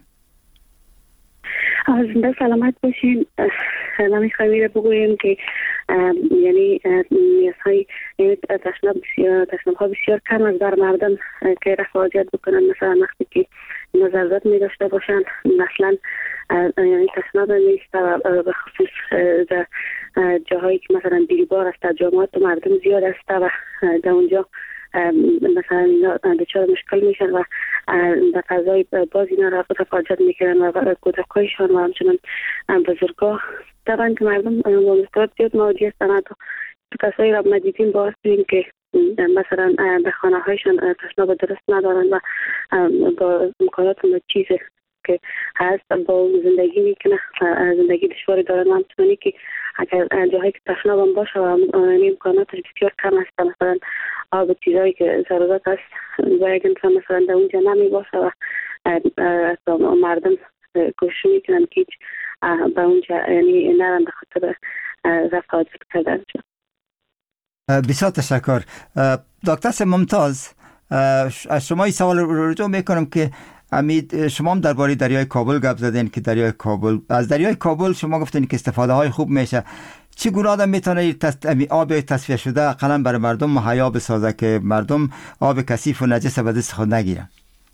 زنده سلامت باشین. من میخوایم بگویم که یعنی نیازهای تشناب ها بسیار کم از در مردم که رفع حاجت بکنن. مثلا وقتی که ضرورت می داشته باشن، مثلا یعنی تشناب نیست و به خصوص در جاهایی که مثلا دیربار است، جامعات مردم زیاد است و در اونجا مثلا دچار مشکل میشن و به فضای باز اینا رفع حاجت میکنن و کودکایشان و همچنان بزرگا طبعا که مردم با مشکلات زیاد مواجه هستن. تو کسایی را مدیدیم باعث بودیم که مثلا به خانه هایشان تشناب درست ندارن و با امکانات چیز که هست با زندگی میکنه، زندگی دشواری دارن و همچنانی که اگر جاهایی که تشناب هم باشه و امکاناتش بسیار کم هست، مثلا آب چیزهایی که ضرورت هست و اگر مثلا در اونجا نمی باشه و مردم کوشش میکنن که به اونجا یعنی نرن به خاطر رفع حاجت کردن. بسیار تشکر. دکتر ممتاز، از شما این سوال رجوع میکنم که امید شما هم درباره دریای کابل گپ زدین که دریای کابل، از دریای کابل شما گفتین که استفاده های خوب میشه. چگونه آدم میتونه آب تصفیه شده اقلا برای مردم مهیا بسازه که مردم آب کثیف و نجس به دست خود نگیرن؟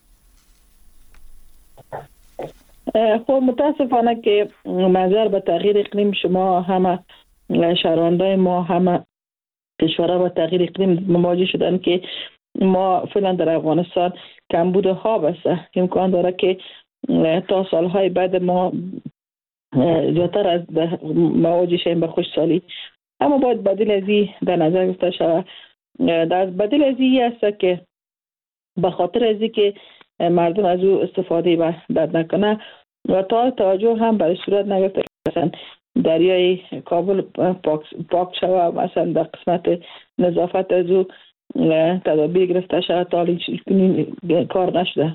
خب متاسفانه که نظر به تغییر اقلیم شما همه شهروندای ما همه کشورها با تغییر اقلیم مواجه شدن که ما فعلا در افغانستان کمبود آب است. امکان داره که تا سالهای بعد ما زیادتر از مواجه شیم به خشکسالی، اما باید بدیل از این در نظر گرفته شود. در بدیل از این است که به خاطر از که مردم از او استفاده بد نکنه و تا توجه هم برای صورت نگرفته مثلا دریای کابل پاک شود، مثلا در قسمت نظافت از او تدابیر گرفته شود، تا کار نشده.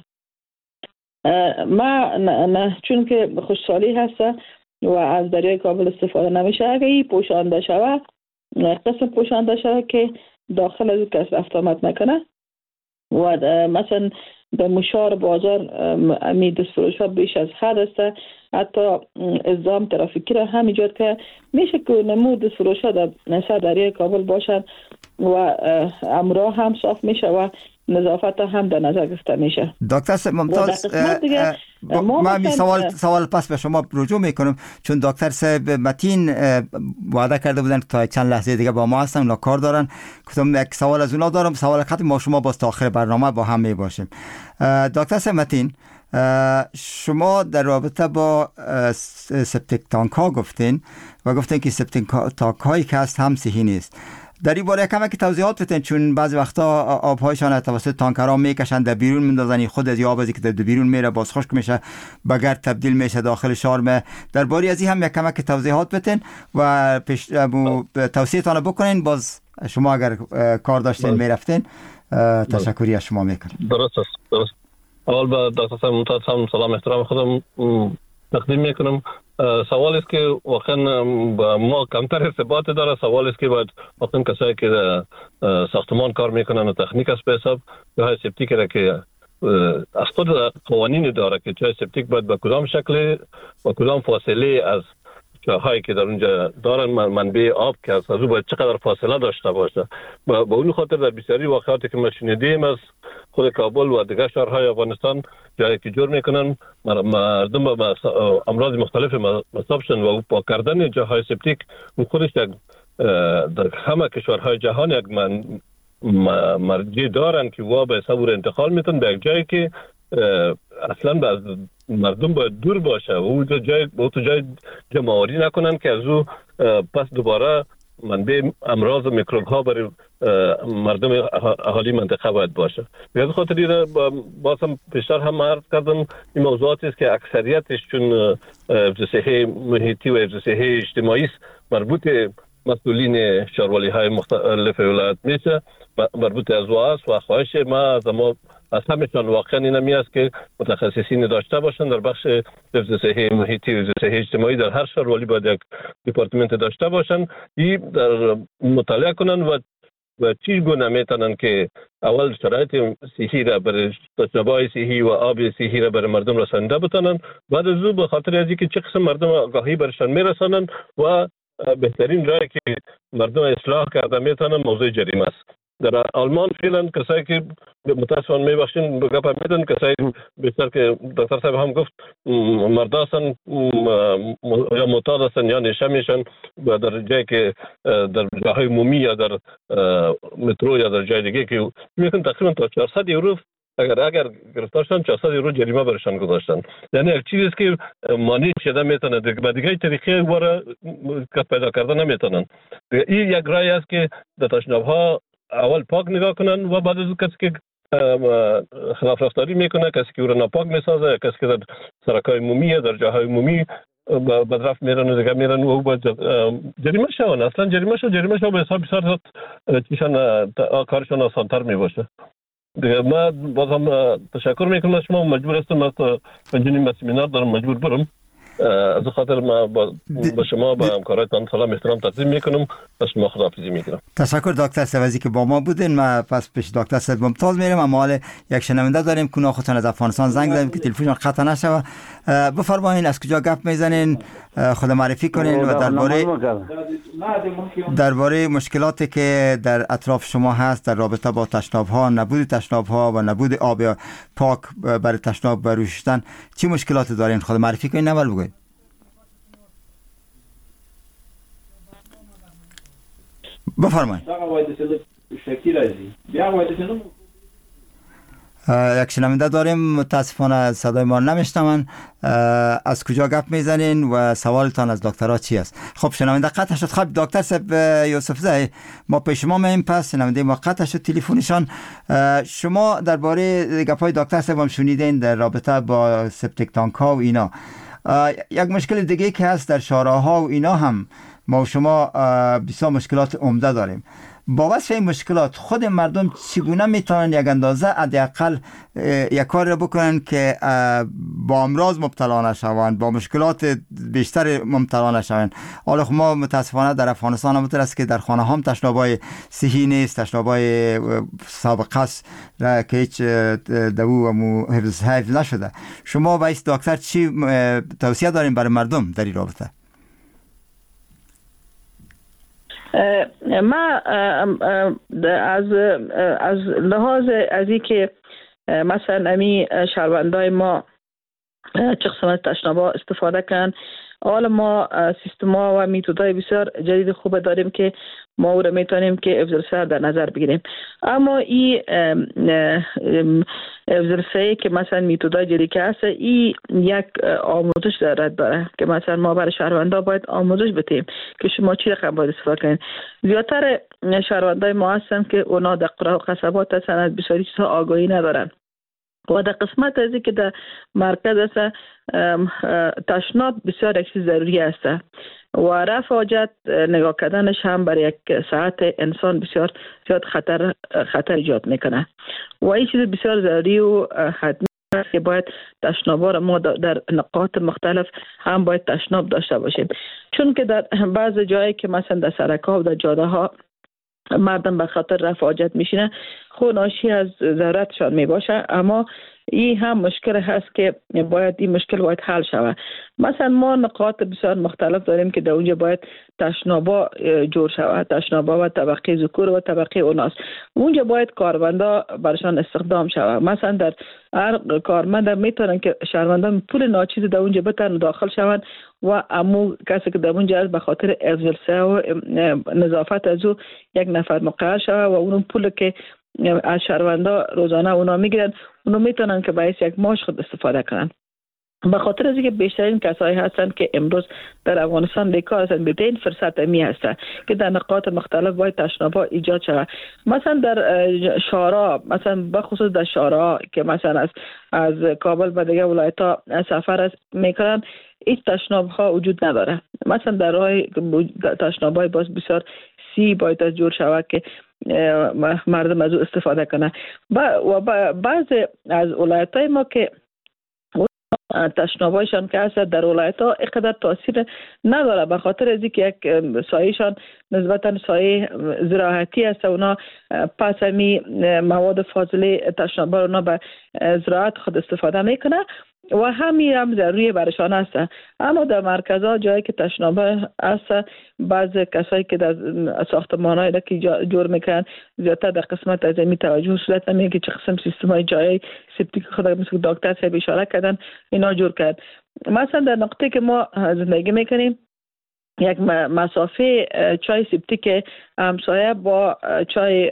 ما نه چون که خشکسالی هست و از دریای کابل استفاده نمیشه، اگه این پوشانده شود، قسم پوشانده شود که داخل از او کس رفت آمد نکنه و مثلا در مشار بازار امی دستفروش ها بیش از حد است، حتی ازدحام ترافیکی را هم ایجاد که میشه که نمو دستفروش ها در سر دریای کابل باشند و امراه هم صاف میشه و نظافت هم در نظر گرفته میشه. دکتر ممتاز، من سوال پس به شما رجوع میکنم، چون دکتر صاحب متین وعده کرده بودن که تا چند لحظه دیگه با ما هستن، اونا کار دارن. گفتم یک سوال از اونا دارم، سوال ختم ما شما باز تا آخر برنامه با هم میباشیم. دکتر صاحب متین، شما در رابطه با سپتیک تانک ها گفتین و گفتین که سپتیک تانک هایی که هست هم صحیح نیست. در این باره کمک توضیحات بدین، چون بعضی وقتا آبهایشان توسط تانکرها میکشن در بیرون میندازن، خود از آب ازی که در بیرون میره باز خشک میشه به گرد تبدیل میشه داخل شارم. در باره از این هم یک کمک توضیحات بدین و توصیه‌تان بکنین. باز شما اگر کار داشتین میرفتین تشکری از شما میکنم. درست است. اول به دکتر صاحب ممتاز هم سلام احترام خودم تقدیم میکنم. سوال است که واقعا با ما کمتر ارتباط داره. سوال است که باید واقعا کسایی که ساختمان کار میکنن و تکنیک است به حساب جاهای سپتیک را که از خود قوانین داره که جای سپتیک باید با کدام شکل و کدام فاصله از جاهایی که در اونجا دارن منبع آب که از او باید چقدر فاصله داشته باشه. با اون خاطر در بسیاری واقعاتی که ما شنیدیم از خود کابل و دیگر شهرهای افغانستان جایی که جور میکنن مردم با امراض مختلف مصاب شدن و پاک کردن جاهای سپتیک اون خودش در همه کشورهای جهان یک مرجع دارن که وا به حساب انتقال میتن به یک جایی که اصلا از مردم باید دور باشه و اون جای جمع‌آوری نکنن که از او پس دوباره منبع امراض و میکروب ها برای مردم اهالی منطقه باید باشه. به از خاطر باز هم پیشتر هم عرض کردم این موضوعاتی است که اکثریتش چون حفظ صحه محیطی و حفظ صحه اجتماعی است مربوط مسئولین شهروالی های مختلف ولایت میشه، مربوط از است و خواهش ما از همه‌شان واقعا این است که متخصصین داشته باشند در بخش حفظ صحه محیطی و حفظ صحه اجتماعی. در هر شهروالی باید یک دپارتمنت داشته باشند، این در مطالعه کنن و چی گونه میتونن که اول شرایط صحی را برای تجربه صحی و آب صحی را برای مردم رسانده بتونن، بعد از او به خاطر از اینکه چه قسم مردم آگاهی برشان میرسانن و بهترین راهی که مردم اصلاح کرده میتونن موضوع جریمه است. در آلمان فعلا کسایی که متاسفانه میبخشین به گپ میدن کسایی بیشتر که دکتر صاحب هم گفت مردا هستن یا معتاد هستن یا نشه میشن در جایی که در جاهای عمومی یا در مترو یا در جای دیگه که میگن تقریبا تا 400 یورو اگر گرفتار شدن 400 یورو جریمه برشان گذاشتن. یعنی یک چیزی است که مانع شده میتونه دیگه طریقه واره پیدا کردن نمیتونن. این یک راه است که در تشناب‌ها اول پاک نگاه کنن و بعد از اون کسی که خلاف رفتاری میکنه، کسی که او را ناپاک میسازه، کسی که در سرکای عمومی در جاهای عمومی بدرفت میرن و دیگه میرن و او باید جریمه شون. اصلا جریمه شو به حساب بسیار چیشان کارشان آسانتر میباشه. دیگه ما بازم تشکر میکنم از شما. مجبور هستم از پنجمین سمینار دارم مجبور برم. از خاطر ما با شما با همکارایتان سلام احترام تقدیم میکنم. از شما خداحافظی میکنم. تشکر دکتر صاحب که با ما بودین. ما پس پیش دکتر صاحب ممتاز میریم. اما حال یک شنونده داریم که خودتون از افغانستان زنگ زدیم که تلفنشون قطع نشه. بفرمایید از کجا گپ میزنین، خود معرفی کنین و درباره مشکلاتی که در اطراف شما هست در رابطه با تشناب ها، نبود تشناب ها و نبود آب پاک برای تشناب برای شستن چی مشکلاتی دارین خود معرفی کنین. اول بگوید. بفرمایید. یک شنونده داریم متاسفانه صدای ما نمیشنون. از کجا گپ میزنین و سوالتان از دکترها چی است؟ خب شنونده قطع شد. خب دکتر صاحب یوسف زای ما پیش ما میایم. پس شنونده ما قطع شد تلفنشان. شما درباره گپای دکتر صاحب هم شنیدین در رابطه با سپتیک تانک ها و اینا. یک مشکل دیگه که هست در شارع‌ها و اینا هم ما و شما بسیار مشکلات عمده داریم. با وصف این مشکلات خود مردم چگونه میتونن یک اندازه حداقل یک کار رو بکنن که با امراض مبتلا نشوند، با مشکلات بیشتر مبتلا نشوند؟ حالا ما متاسفانه در افغانستان هم است که در خانه هم تشنابای صحی نیست، تشنابای سابقه است که هیچ دو و حفظ نشده. شما وایس دکتر چی توصیه دارین برای مردم در این رابطه؟ ما از لحاظ از این که مثلا امی شهروندای ما چه قسم از تشنابا استفاده کن، حالا ما سیستما و میتودهای بسیار جدید خوب داریم که ما او را میتونیم که افزرسه در نظر بگیریم. اما این افزرسه که مثلا میتودهای جدید که هست این یک آموزش داره که مثلا ما برای شهروندا باید آموزش بدیم که شما چی رقم باید استفاده کنید. زیادتر شهروندای ما هستن که اونا در قرى و قصبات هستن از بسیاری چیزها آگاهی ندارن و در قسمت ازی که در مرکز است تشناب بسیار یک چیز ضروری است و رفع حاجت نگاه کردنش هم برای یک ساعت انسان بسیار زیاد خطر ایجاد میکنه و این چیز بسیار ضروری و حتمی هست که باید تشناب‌ها را ما در نقاط مختلف هم باید تشناب داشته باشیم. چون که در بعض جایی که مثلا در سرک‌ها و در جاده‌ها مردم به خاطر رفع حاجت میشینه، خود ناشی از ضرورتشان میباشه، اما این هم مشکل هست که باید این مشکل باید حل شود. مثلا ما نقاط بسیار مختلف داریم که در اونجا باید تشنابا جور شود، تشنابا و طبقه ذکور و طبقه اناث. اونجا باید کارمندا برشان استخدام شود. مثلا در هر کارمند میتونن که شهروندان پول ناچیز در اونجا بتن داخل شوند و امو کسی که در اونجا به خاطر افضل و نظافت از او یک نفر مقرر شود و اون پول که از شهروندا روزانه اونا میگیرن اونو میتونن که باعث یک معاش خود استفاده کنن. به خاطر از اینکه بیشترین کسایی هستن که امروز در افغانستان بیکار هستن، بهترین فرصت می هست که در نقاط مختلف باید تشناب‌ها ایجاد شود. مثلا در شارع، مثلا بخصوص در شارع که مثلا از کابل به دیگه ولایت‌ها سفر میکنن، هیچ تشناب‌ها وجود نداره. مثلا در راه تشناب‌های باز بسیار باید جور شود که مردم از او استفاده کنه. و بعض از ولایت‌های ما که تشنابایشان که هست در ولایت‌ها اینقدر تاثیر نداره، به خاطر از اینکه یک سایه‌شان نسبتاً سایه زراعتی است. اونا پس می مواد فاضله تشنابا اونا به زراعت خود استفاده میکنه و همین هم ضروری برشان است. اما در مرکزها جایی که تشنابه است، بعض کسایی که در ساختمان‌های که جور میکنن زیادتر در قسمت از این توجه صورت نمیگه که چه قسم سیستم‌های جایی سپتیک خود مثل دکتر صاحب اشاره کردن اینا جور کرد. مثلا در نقطه که ما زندگی میکنیم یک مسافه چای سپتیک همسایه با چای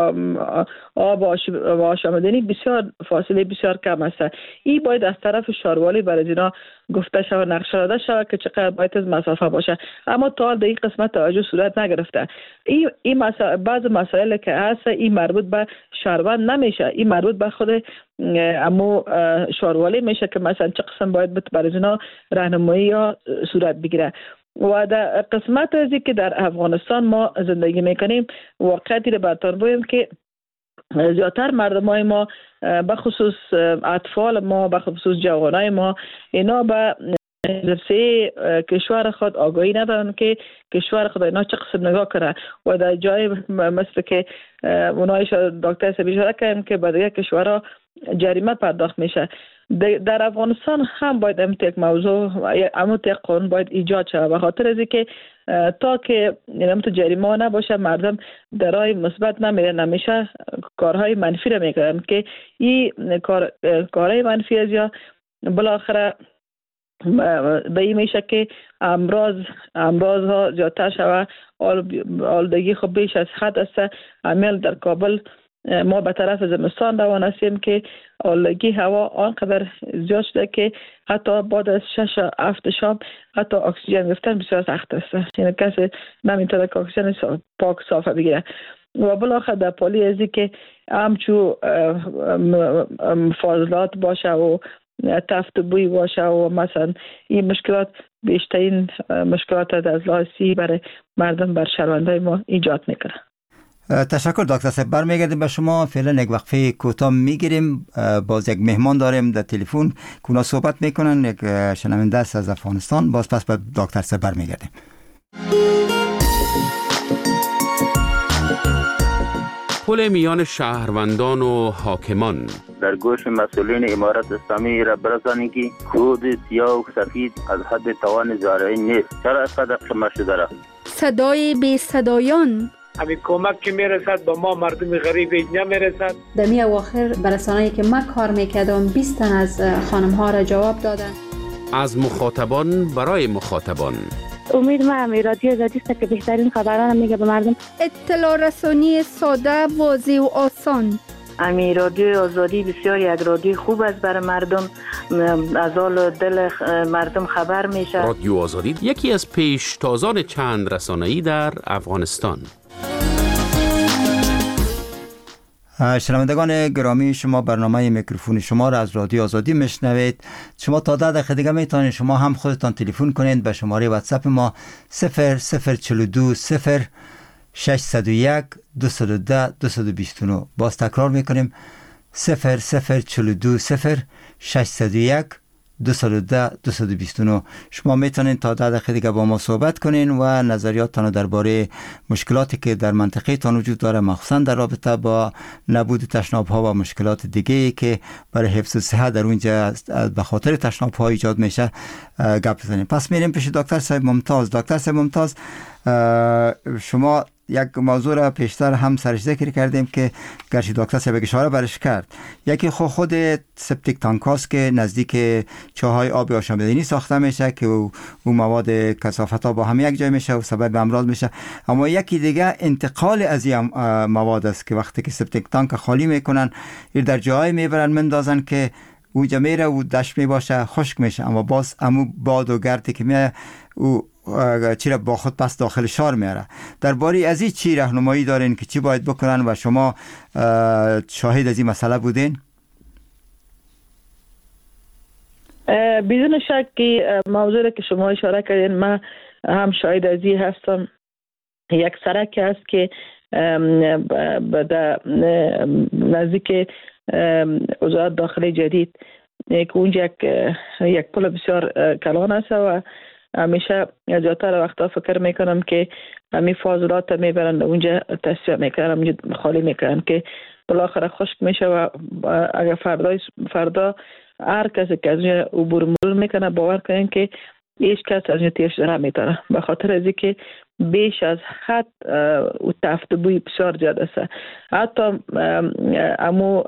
آب آشامیدنی بسیار فاصله بسیار کم است. این باید از طرف شاروالی برای اینا گفته شود، نقشه داده شود که چقدر باید از مسافه باشه، اما تا در این قسمت توجه صورت نگرفته. این بعض مسائل که هست این مربوط به شهروند نمیشه، این مربوط به خود امو شاروالی میشه که مثلا چه قسم باید برای اینا راهنمایی یا صورت بگیره. و در قسمت ازی که در افغانستان ما زندگی میکنیم واقعیتی رو براتون بگم که زیادتر مردمای ما بخصوص اطفال ما بخصوص جوانای ما اینا به نفسه کشور خود آگاهی ندارن که کشور خود اینا چه قسم نگاه کنه و در جای مثل که اونایش دکتر صاحب اشاره کردن که به دیگه کشورها جریمه پرداخت میشه. در افغانستان هم باید امت یک موضوع امت یک قانون باید ایجاد شود، به خاطر از اینکه تا که امت جریمه نباشه مردم در راه مثبت نمیره، نمیشه کارهای منفی را میکنن که این کارهای منفی از یا بالاخره به این میشه که امراض ها زیادتر شود، آلودگی خب بیش از حد است. عمل در کابل ما به طرف زمستان روان هستیم که آلودگی هوا آنقدر زیاد شده که حتی بعد از 6-7 شب حتی اکسیژن گرفتن بسیار سخت است، یعنی کسی نمیتونه که اکسیژن پاک صافه بگیره. و بالاخره در پالی ازی که همچو فاضلات باشه و تفت بوی باشه و مثلا این مشکلات بیشترین مشکلات از لحاظی برای مردم بر شهروندای ما ایجاد میکنه. تشکر دکتر صاحب. برمیگردیم به شما، فعلا یک وقفه کوتاه میگیریم، باز یک مهمان داریم در تلفن که اونا صحبت میکنن، یک شنونده است از افغانستان. باز پس به دکتر صاحب برمیگردیم. پل میان شهروندان و حاکمان در گوش مسئولین امارت اسلامی را برسانید که خود سیاه و سفید از حد توان زارعی نیست. چرا اینقدر قمه شده را؟ صدای بی صدایان، همین کمک که میرسد به ما مردم غریب نمیرسد. در می اواخر برسانه‌ای که من کار میکردم 20 تن از خانم ها را جواب دادن. از مخاطبان برای مخاطبان. امید ما هم رادیو آزادی است که بهترین خبران میگه به مردم. اطلاع رسانی ساده، واضح و آسان. امی رادیو آزادی بسیار یک رادیو خوب است برای مردم، از حال دل مردم خبر میشه. رادیو آزادی یکی از پیشتازان چند رسانه‌ای در افغانستان. شنوندگان گرامی، شما برنامه میکروفون شما را از رادیو آزادی میشنوید. شما تا 10 دقیقه دیگه میتونید شما هم خودتان تلفن کنید به شماره واتساپ ما 002 601 210 229. باز تکرار میکنیم 0042 601 210 229. شما میتونین تا 10 دقیقه دیگه با ما صحبت کنین و نظریاتتان درباره مشکلاتی که در منطقه تان وجود داره، مخصوصا در رابطه با نبود تشناب ها و مشکلات دیگه که برای حفظ صحت در اونجا به خاطر تشناب ها ایجاد میشه گپ بزنیم. پس میریم پیش دکتر صاحب ممتاز. دکتر صاحب ممتاز، شما یک موضوع را پیشتر هم سرش ذکر کردیم که گرچه دکتر صاحب اشاره برش کرد، یکی خود سپتیک تانکاست که نزدیک چاهای آب آشامیدنی ساخته میشه که او مواد کثافت ها با هم یک جای میشه و سبب امراض میشه. اما یکی دیگه انتقال از این مواد است که وقتی که سپتیک تانک خالی میکنن در جای میبرن مندازن که او جمیره و دشت میباشه خشک میشه، اما باز امو باد و گردی که میه او چی را با خود پس داخل شار میاره. درباره از این چی راهنمایی دارین که چی باید بکنن و شما شاهد از این مسئله بودین؟ بدون شک که موضوعی که شما اشاره کردین من هم شاهد از این هستم. یک سرک است که نزدیک وزارت داخلی جدید که اونجا یک پل بسیار کلان است و همیشه زیادتر وقتا فکر میکنم که همین فاضلات میبرن اونجا تصفیه میکنن، اونجا خالی میکنن که بالاخره خشک میشه و اگر فردا هر کسی که از اونجا عبور مرور میکنه باور کنین که هیچ کس از اونجا تیر شده نمیتونه، به خاطر از اینکه بیش از حد و تفتبوی بسیار زیاد است. حتی امو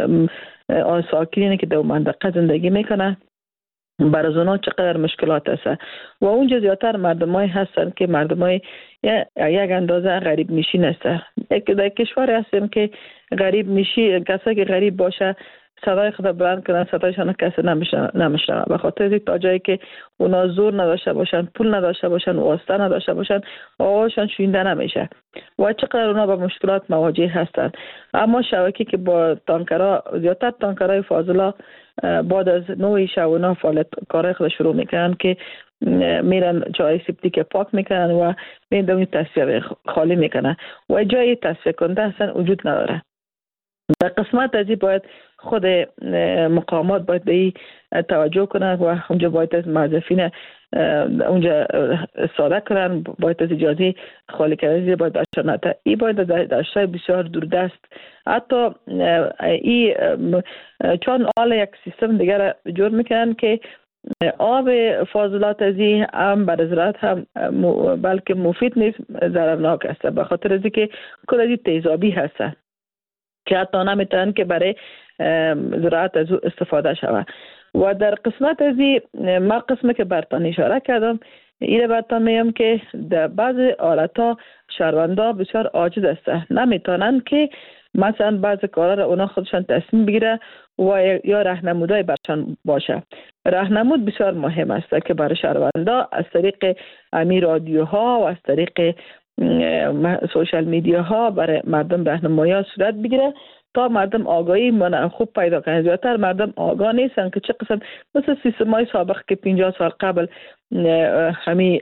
ساکنینی که در منطقه زندگی میکنه برای اونا چقدر مشکلات است و اونجا زیادتر مردمایی هستن که مردمای یک اندازه غریب میشین است. در کشور هستیم که غریب میشی، کسی که غریب باشه صدای خود بلند کنن صدایشان کسی نمیشنوه، به خاطر تا جایی که اونا زور نداشته باشن، پول نداشته باشن، واسطه نداشته باشن، آوازشان شنیده نمیشه و چقدر اونا با مشکلات مواجه هستن. اما شبکه که با تانکرها، زیادتر تانکرهای فاضلا بعد از 9 شب اونا فعالیت کارهای خود شروع میکنن که میرن جای سپتیک پاک میکنن و میرن تصفیه خالی میکنن و جای تصفیه کننده اصلا وجود نداره. در قسمت از این باید خود مقامات باید به این توجه کنن و اونجا باید از موظفین اونجا استفاده کنن، باید از اجازه خالی کردن باید داشتن. این باید در اشتای بسیار دوردست حتی این چون آل یک سیستم دیگر جور میکنن که آب فاضلات از این هم برای زراعت هم بلکه مفید نیست، ضررناک است، به خاطر از اینکه کل از این تیزابی هست که حتی نمیتونن که برای زراعت از استفاده شود. و در قسمت از این ما قسمی که برتان اشاره کردم این برتان میم که در بعض حالتا شهروندا بسیار عاجز است، نمیتونن که مثلا بعض کارا را اونا خودشان تصمیم بگیره و یا راهنمودای برشان باشه. راهنمود بسیار مهم است که برای شهروندا از طریق امی رادیوها و از طریق سوشال میدیا ها برای مردم راهنمایی صورت بگیره تا مردم آگاهی خوب پیدا کنند. زیادتر مردم آگاه نیستن که چه قسم مثل سیستم‌های سابق که 50 سال قبل همین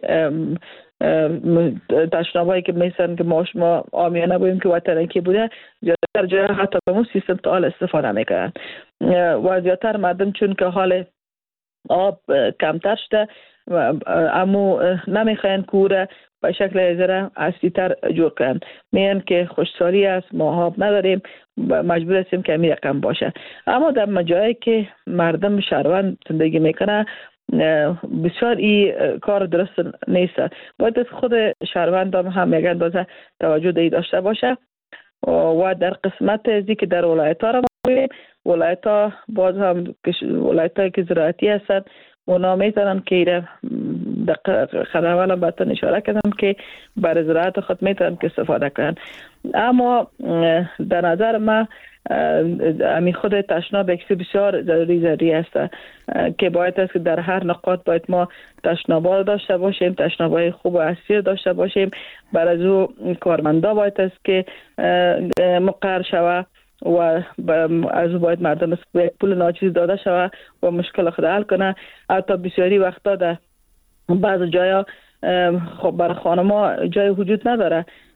تشنابایی که میسن که ما شما آمیانه بودیم که وطنکی بوده، زیادتر جای حتی به اون سیستم تا حال استفاده میکنن و زیادتر مردم چون که حال آب کمتر شده امو نمیخواین کوره به شکل زره اصلی تر جور کنن، میگن که خوشسالی است، ما آب نداریم، مجبور هستیم که همین رقم باشه. اما در مجایی که مردم شهروند زندگی میکنه بسیار این کار درست نیست. باید خود شهروند هم یک اندازه توجه داشته باشه و در قسمت ازی که در ولایت ها را بگیریم، ولایت ها باز هم ولایت هایی که زراعتی هستند اونا میتونن که ایره خداوند بطن اشاره کردم که برای زراعت خود میتونن که استفاده کنن. اما در نظر من امی خود تشناب اکسی بسیار ضروری است که باید است که در هر نقاط باید ما تشنابا داشته باشیم، تشنابای خوب و اصلی داشته باشیم. برای از او کارمندا باید است که مقرر شود و از باید مردم پول ناچیز داده شود و مشکل خود حل کنه. حتی بسیاری وقتا در بعض جایا خب برای خانما جای وجود نداره،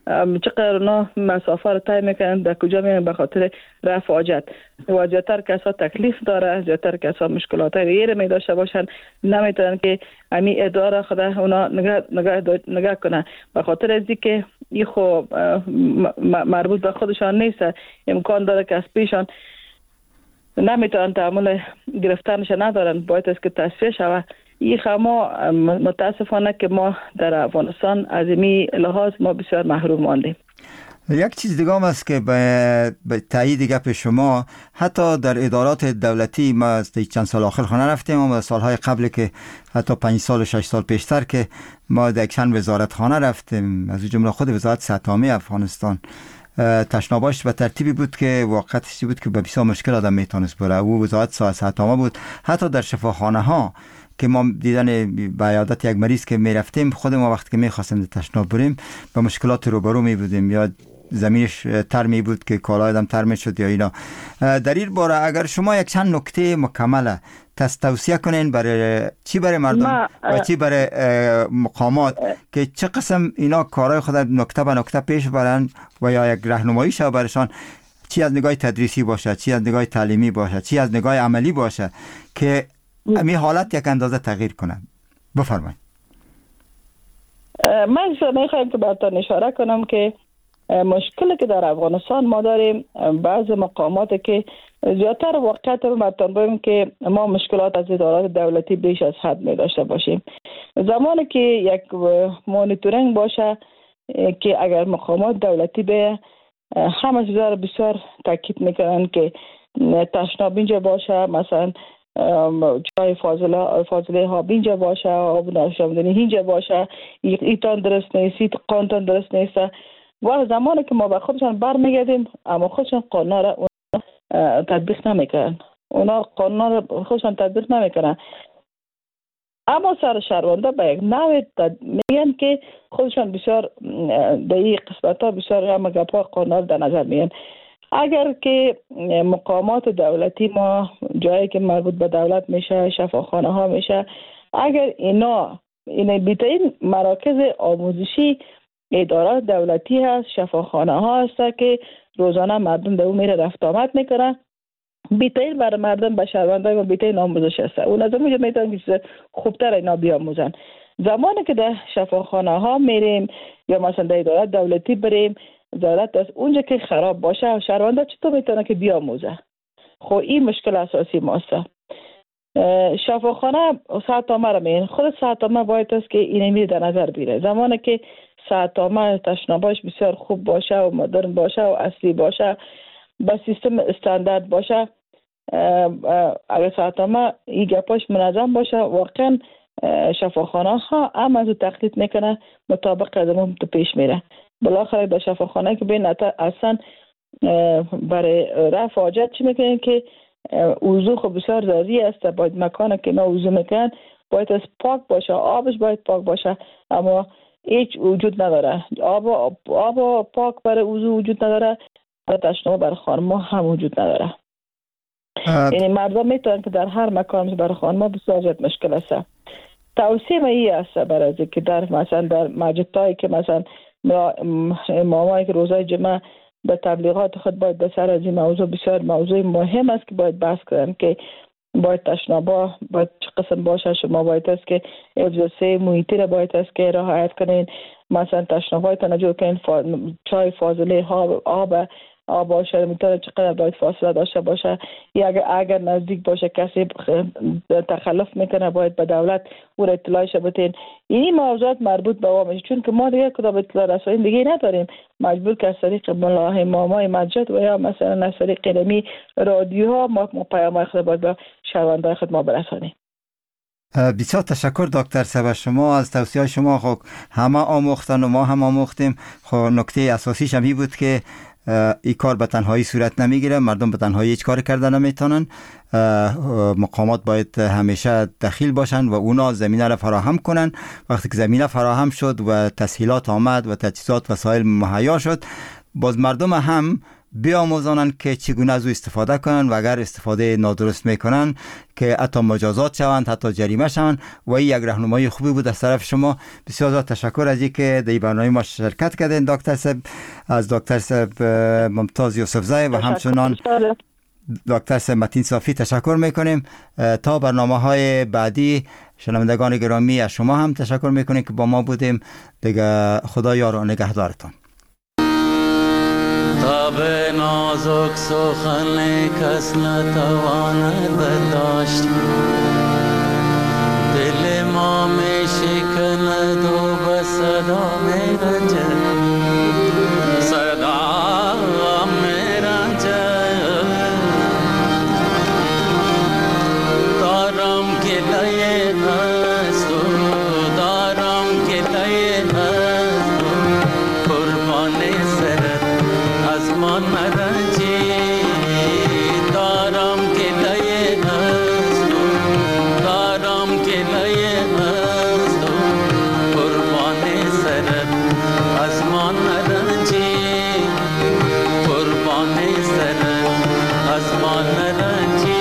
چقدر اونا مسافر رو طی میکنن، در کجا میرن به خاطر رفع حاجت. و زیادتر کسا تکلیف داره، زیادتر کسا مشکلات غیر می داشته باشن، نمیتونن که امی اداره خود اونا نگاه کنن. به خاطر از اینکه این خو مربوط به خودشان نیست، امکان داره که از پیشان نمیتونن تعامل گرفتنش ندارن، باید است که تصفیه شود. این ما متاسفانه که ما در افغانستان از این لحاظ ما بسیار محروم ماندیم. یک چیز دیگه هم است که به تایید گپ شما، حتی در ادارات دولتی ما از چند سال آخر خانه رفتیم، و سالهای قبل که حتی 5 سال و 6 سال پیشتر که ما در چند وزارت خانه رفتیم، از جمله خود وزارت سطح‌عامه افغانستان، تشناباش به ترتیبی بود که واقعیتش بود که به بسیار مشکل آدم میتونست بره. او وزارت سطح‌عامه بود. حتی در شفاخانه ها که ما دیدن به عیادت یک مریض که میرفتیم، خود ما وقتی که میخواستیم تشناب بریم با مشکلات روبرو می بودیم، یا زمینش تر می بود که کالای آدم تر می شد یا اینا. در این باره اگر شما یک چند نکته مکمله توصیه کنین برای چی، برای مردم و چی برای مقامات، که چه قسم اینا کارهای خود نکته به نکته پیش برن و یا یک راهنمایی شه برشان، چی از نگاه تدریسی باشه، چی از نگاه تعلیمی باشه، چی از نگاه عملی باشه، که می حالت یک اندازه تغییر کنه. بفرمایید. من میخوایم که براتون اشاره کنم که مشکلی که در افغانستان ما داریم، بعض مقامات که زیادتر واقعیت رو براتون بگم که ما مشکلات از ادارات دولتی بیش از حد می داشته باشیم. زمانی که یک مانیتورینگ باشه که اگر مقامات دولتی به همه چیزا رو بسیار تاکید میکنن که تشناب اینجا باشه، مثلا جای فاضله ها اینجا باشه، آب نوشابه اینجا باشه، ایتان درست نیست، قانون درست نیست. و زمانی که ما به خودشان برمیگردیم، اما خودشان قانون را تطبیق نمیکنن، اونا قانون را خودشان تطبیق نمیکنن. اما سر شهرونده به یک نوع میگن که خودشان بسیار در این قسمت ها بسیار همه گپا قانون در نظر میگن. اگر که مقامات دولتی ما جایی که مربوط به دولت میشه، شفاخانه ها میشه، اگر اینا بیترین مراکز آموزشی ادارات دولتی هست، شفاخانه ها هست که روزانه مردم در اون میره رفت آمد میکنن، بیترین برای مردم به شهروندای ما بیترین آموزش هست. اون از اونجا میتونن که خوبتر اینا بیاموزن. زمانی که در شفاخانه ها میریم یا مثلا در ادارات دولتی بریم، دولت از اونجا که خراب باشه، شهروندا چطور میتونه که بیاموزه؟ خب این مشکل اساسی ماست. شفاخانه سطح‌عامه رو میگن، خود سطح‌عامه باید است که این می در نظر بگیره. زمانی که سطح‌عامه تشناباش بسیار خوب باشه و مدرن باشه و اصلی باشه، با سیستم استاندارد باشه، اگر سطح‌عامه این گپاش منظم باشه، واقعا شفاخانه ها هم از تقلید میکنه، مطابق قدم تو پیش میره. بالاخره در شفاخانه که بین اصلا برای رفع حاجت چی میکنن که وضو خب بسیار ضروری است، باید مکانی که ما وضو میکنن باید از پاک باشه، آبش باید پاک باشه، اما هیچ وجود نداره. آب پاک برای وضو وجود نداره، برای تشناب برای خانم هم وجود نداره. یعنی مردم میتونن که در هر مکان برای خانم بسیار زیاد مشکل است. توصیه ای است برای که در مثلا در مسجدایی که مثلا امامایی که روزای جمعه به تبلیغات خود باید به سر از این موضوع، بسیار موضوع مهم است که باید بحث کنن که باید تشنابا باید چه قسم باشه. شما باید است که حفظ سه محیطی را باید است که رعایت کنین، مثلا تشنابایتان جور کنین، چای فاضله آب باشه میتونه چقدر باید فاصله داشته باشه، یا اگر نزدیک باشه کسی تخلف میکنه باید به دولت او را اطلاعش بدین. این موضوعات مربوط به ما، چون که ما دیگه کدام اطلاع رسانی دیگه نداریم، مجبور که از طریق امامای مسجد و یا مثلا از طریق قلمی رادیوها ما پیام خود باید به شهروندان خود ما برسانیم. بسیار تشکر دکتر صاحب، شما از توصیه شما خب همه آموختن و ما هم آموختیم. خب نکته اساسیش هم بود که این کار به تنهایی صورت نمیگیره، مردم به تنهایی هیچ کار کردن نمیتونن، مقامات باید همیشه دخیل باشن و اونا زمینه را فراهم کنن. وقتی که زمینه فراهم شد و تسهیلات آمد و تجهیزات وسایل مهیا شد، باز مردم هم بیاموزانند که چگونه از او استفاده کنند و اگر استفاده نادرست میکنن که حتی مجازات شوند، حتی جریمه شوند. و این یک راهنمایی خوبی بود از طرف شما. بسیار زیاد تشکر از اینکه در برنامه ما شرکت کردین دکتر صاحب. از دکتر صاحب ممتاز یوسفزی و همچنان دکتر صاحب متین صافی تشکر میکنیم. تا برنامه‌های بعدی شنوندگان گرامی از شما هم تشکر میکنیم که با ما بودیم. دیگه خدا یار و نگهدارتان. تاب نازک سخن کس نتواند برداشت، دل ما می شکند و به صدا می رنجد، صدا می رنجد. دارم گله از تو، دارم گله از تو، قربان سرت از من مرنجی. دارم گله از تو، دارم گله از تو، قربان سرت از من مرنجی، قربان سرت از من مرنجی.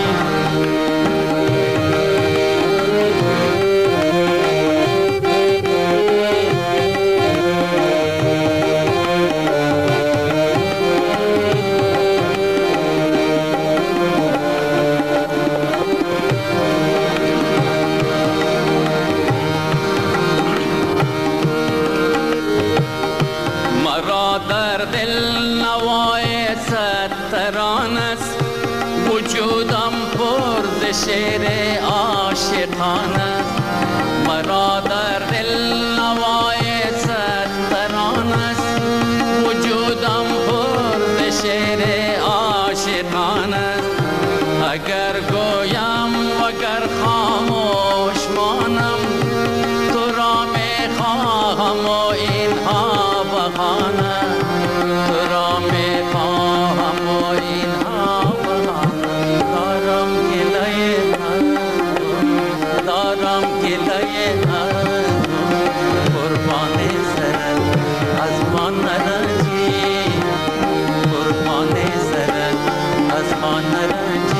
مرا در دل نوای ستران است، وجودم پر ز شعر عاشقان است. مرا در دل نوای ستران است، وجودم پر ز شعر عاشقان است. اگر گویم وگر خاموش مانم، تو را می خواهم و اینها بهانه، تو را می خواهم و اینها بهانه. دارم گله از تو، دارم گله از تو، قربان سرت از من نرنجی، قربان سرت از من نرنجی.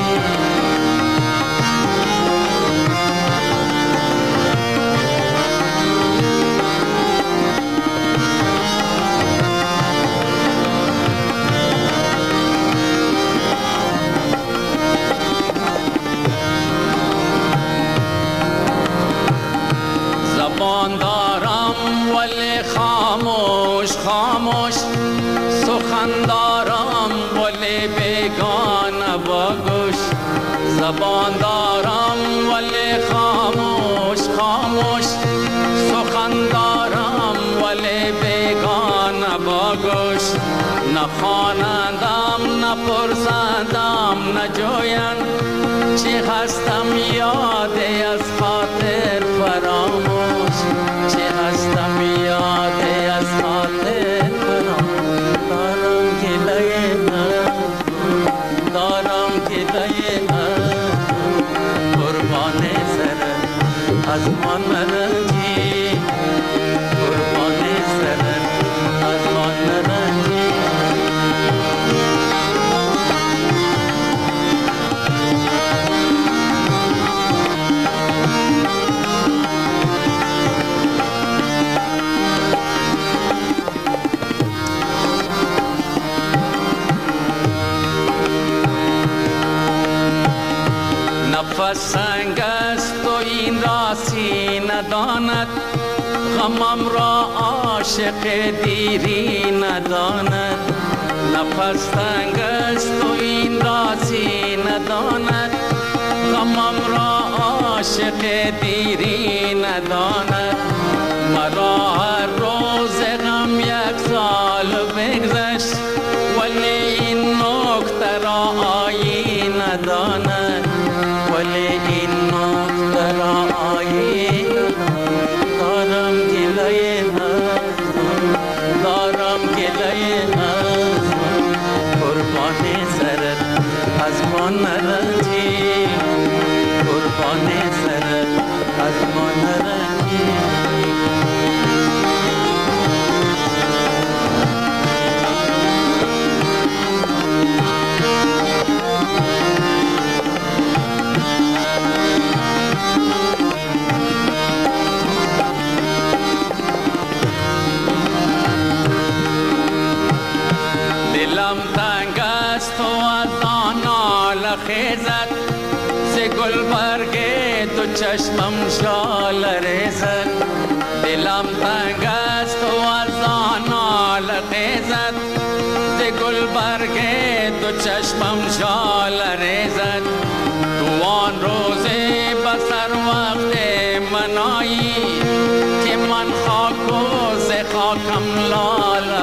زبان دارم ولی خاموش خاموش، سخن دارم ولی بیگانه با گوش. زبان دارم ولی خاموش خاموش، سخن دارم ولی بیگانه با گوش. نخوانندم نپرسندم نجویند، چی هستم یادی از خاطر فراموش، چی هستم یادی از خاطر فراموش. دارم گله از تو، دارم گله از تو، قربان سرت از من مرنجی، قربان سرت از من مرنجی. نفس سنگ است و این راسی نداند، غمم را عاشق دیری نداند. نفس سنگ است و این راسی نداند، غمم را عاشق دیری نداند. مرا هر روز غم یک سال بگذشت، ولی این نکته را آیین نداند، ولی این نکته را آیین نداند. دارم گله از تو، دارم گله از تو، قربان سرت از من نرنجی، قربان سرت از من نرنجی. دلم تنگ است و از آن ناله خیزد ز گل برگ تو چشمم شال ریزد دلم تنگ است و از آن ناله خیزد ز گل برگ تو چشمم شال ریزد تو آن روز بسر وقت منایی که من خاک و ز خاکم لال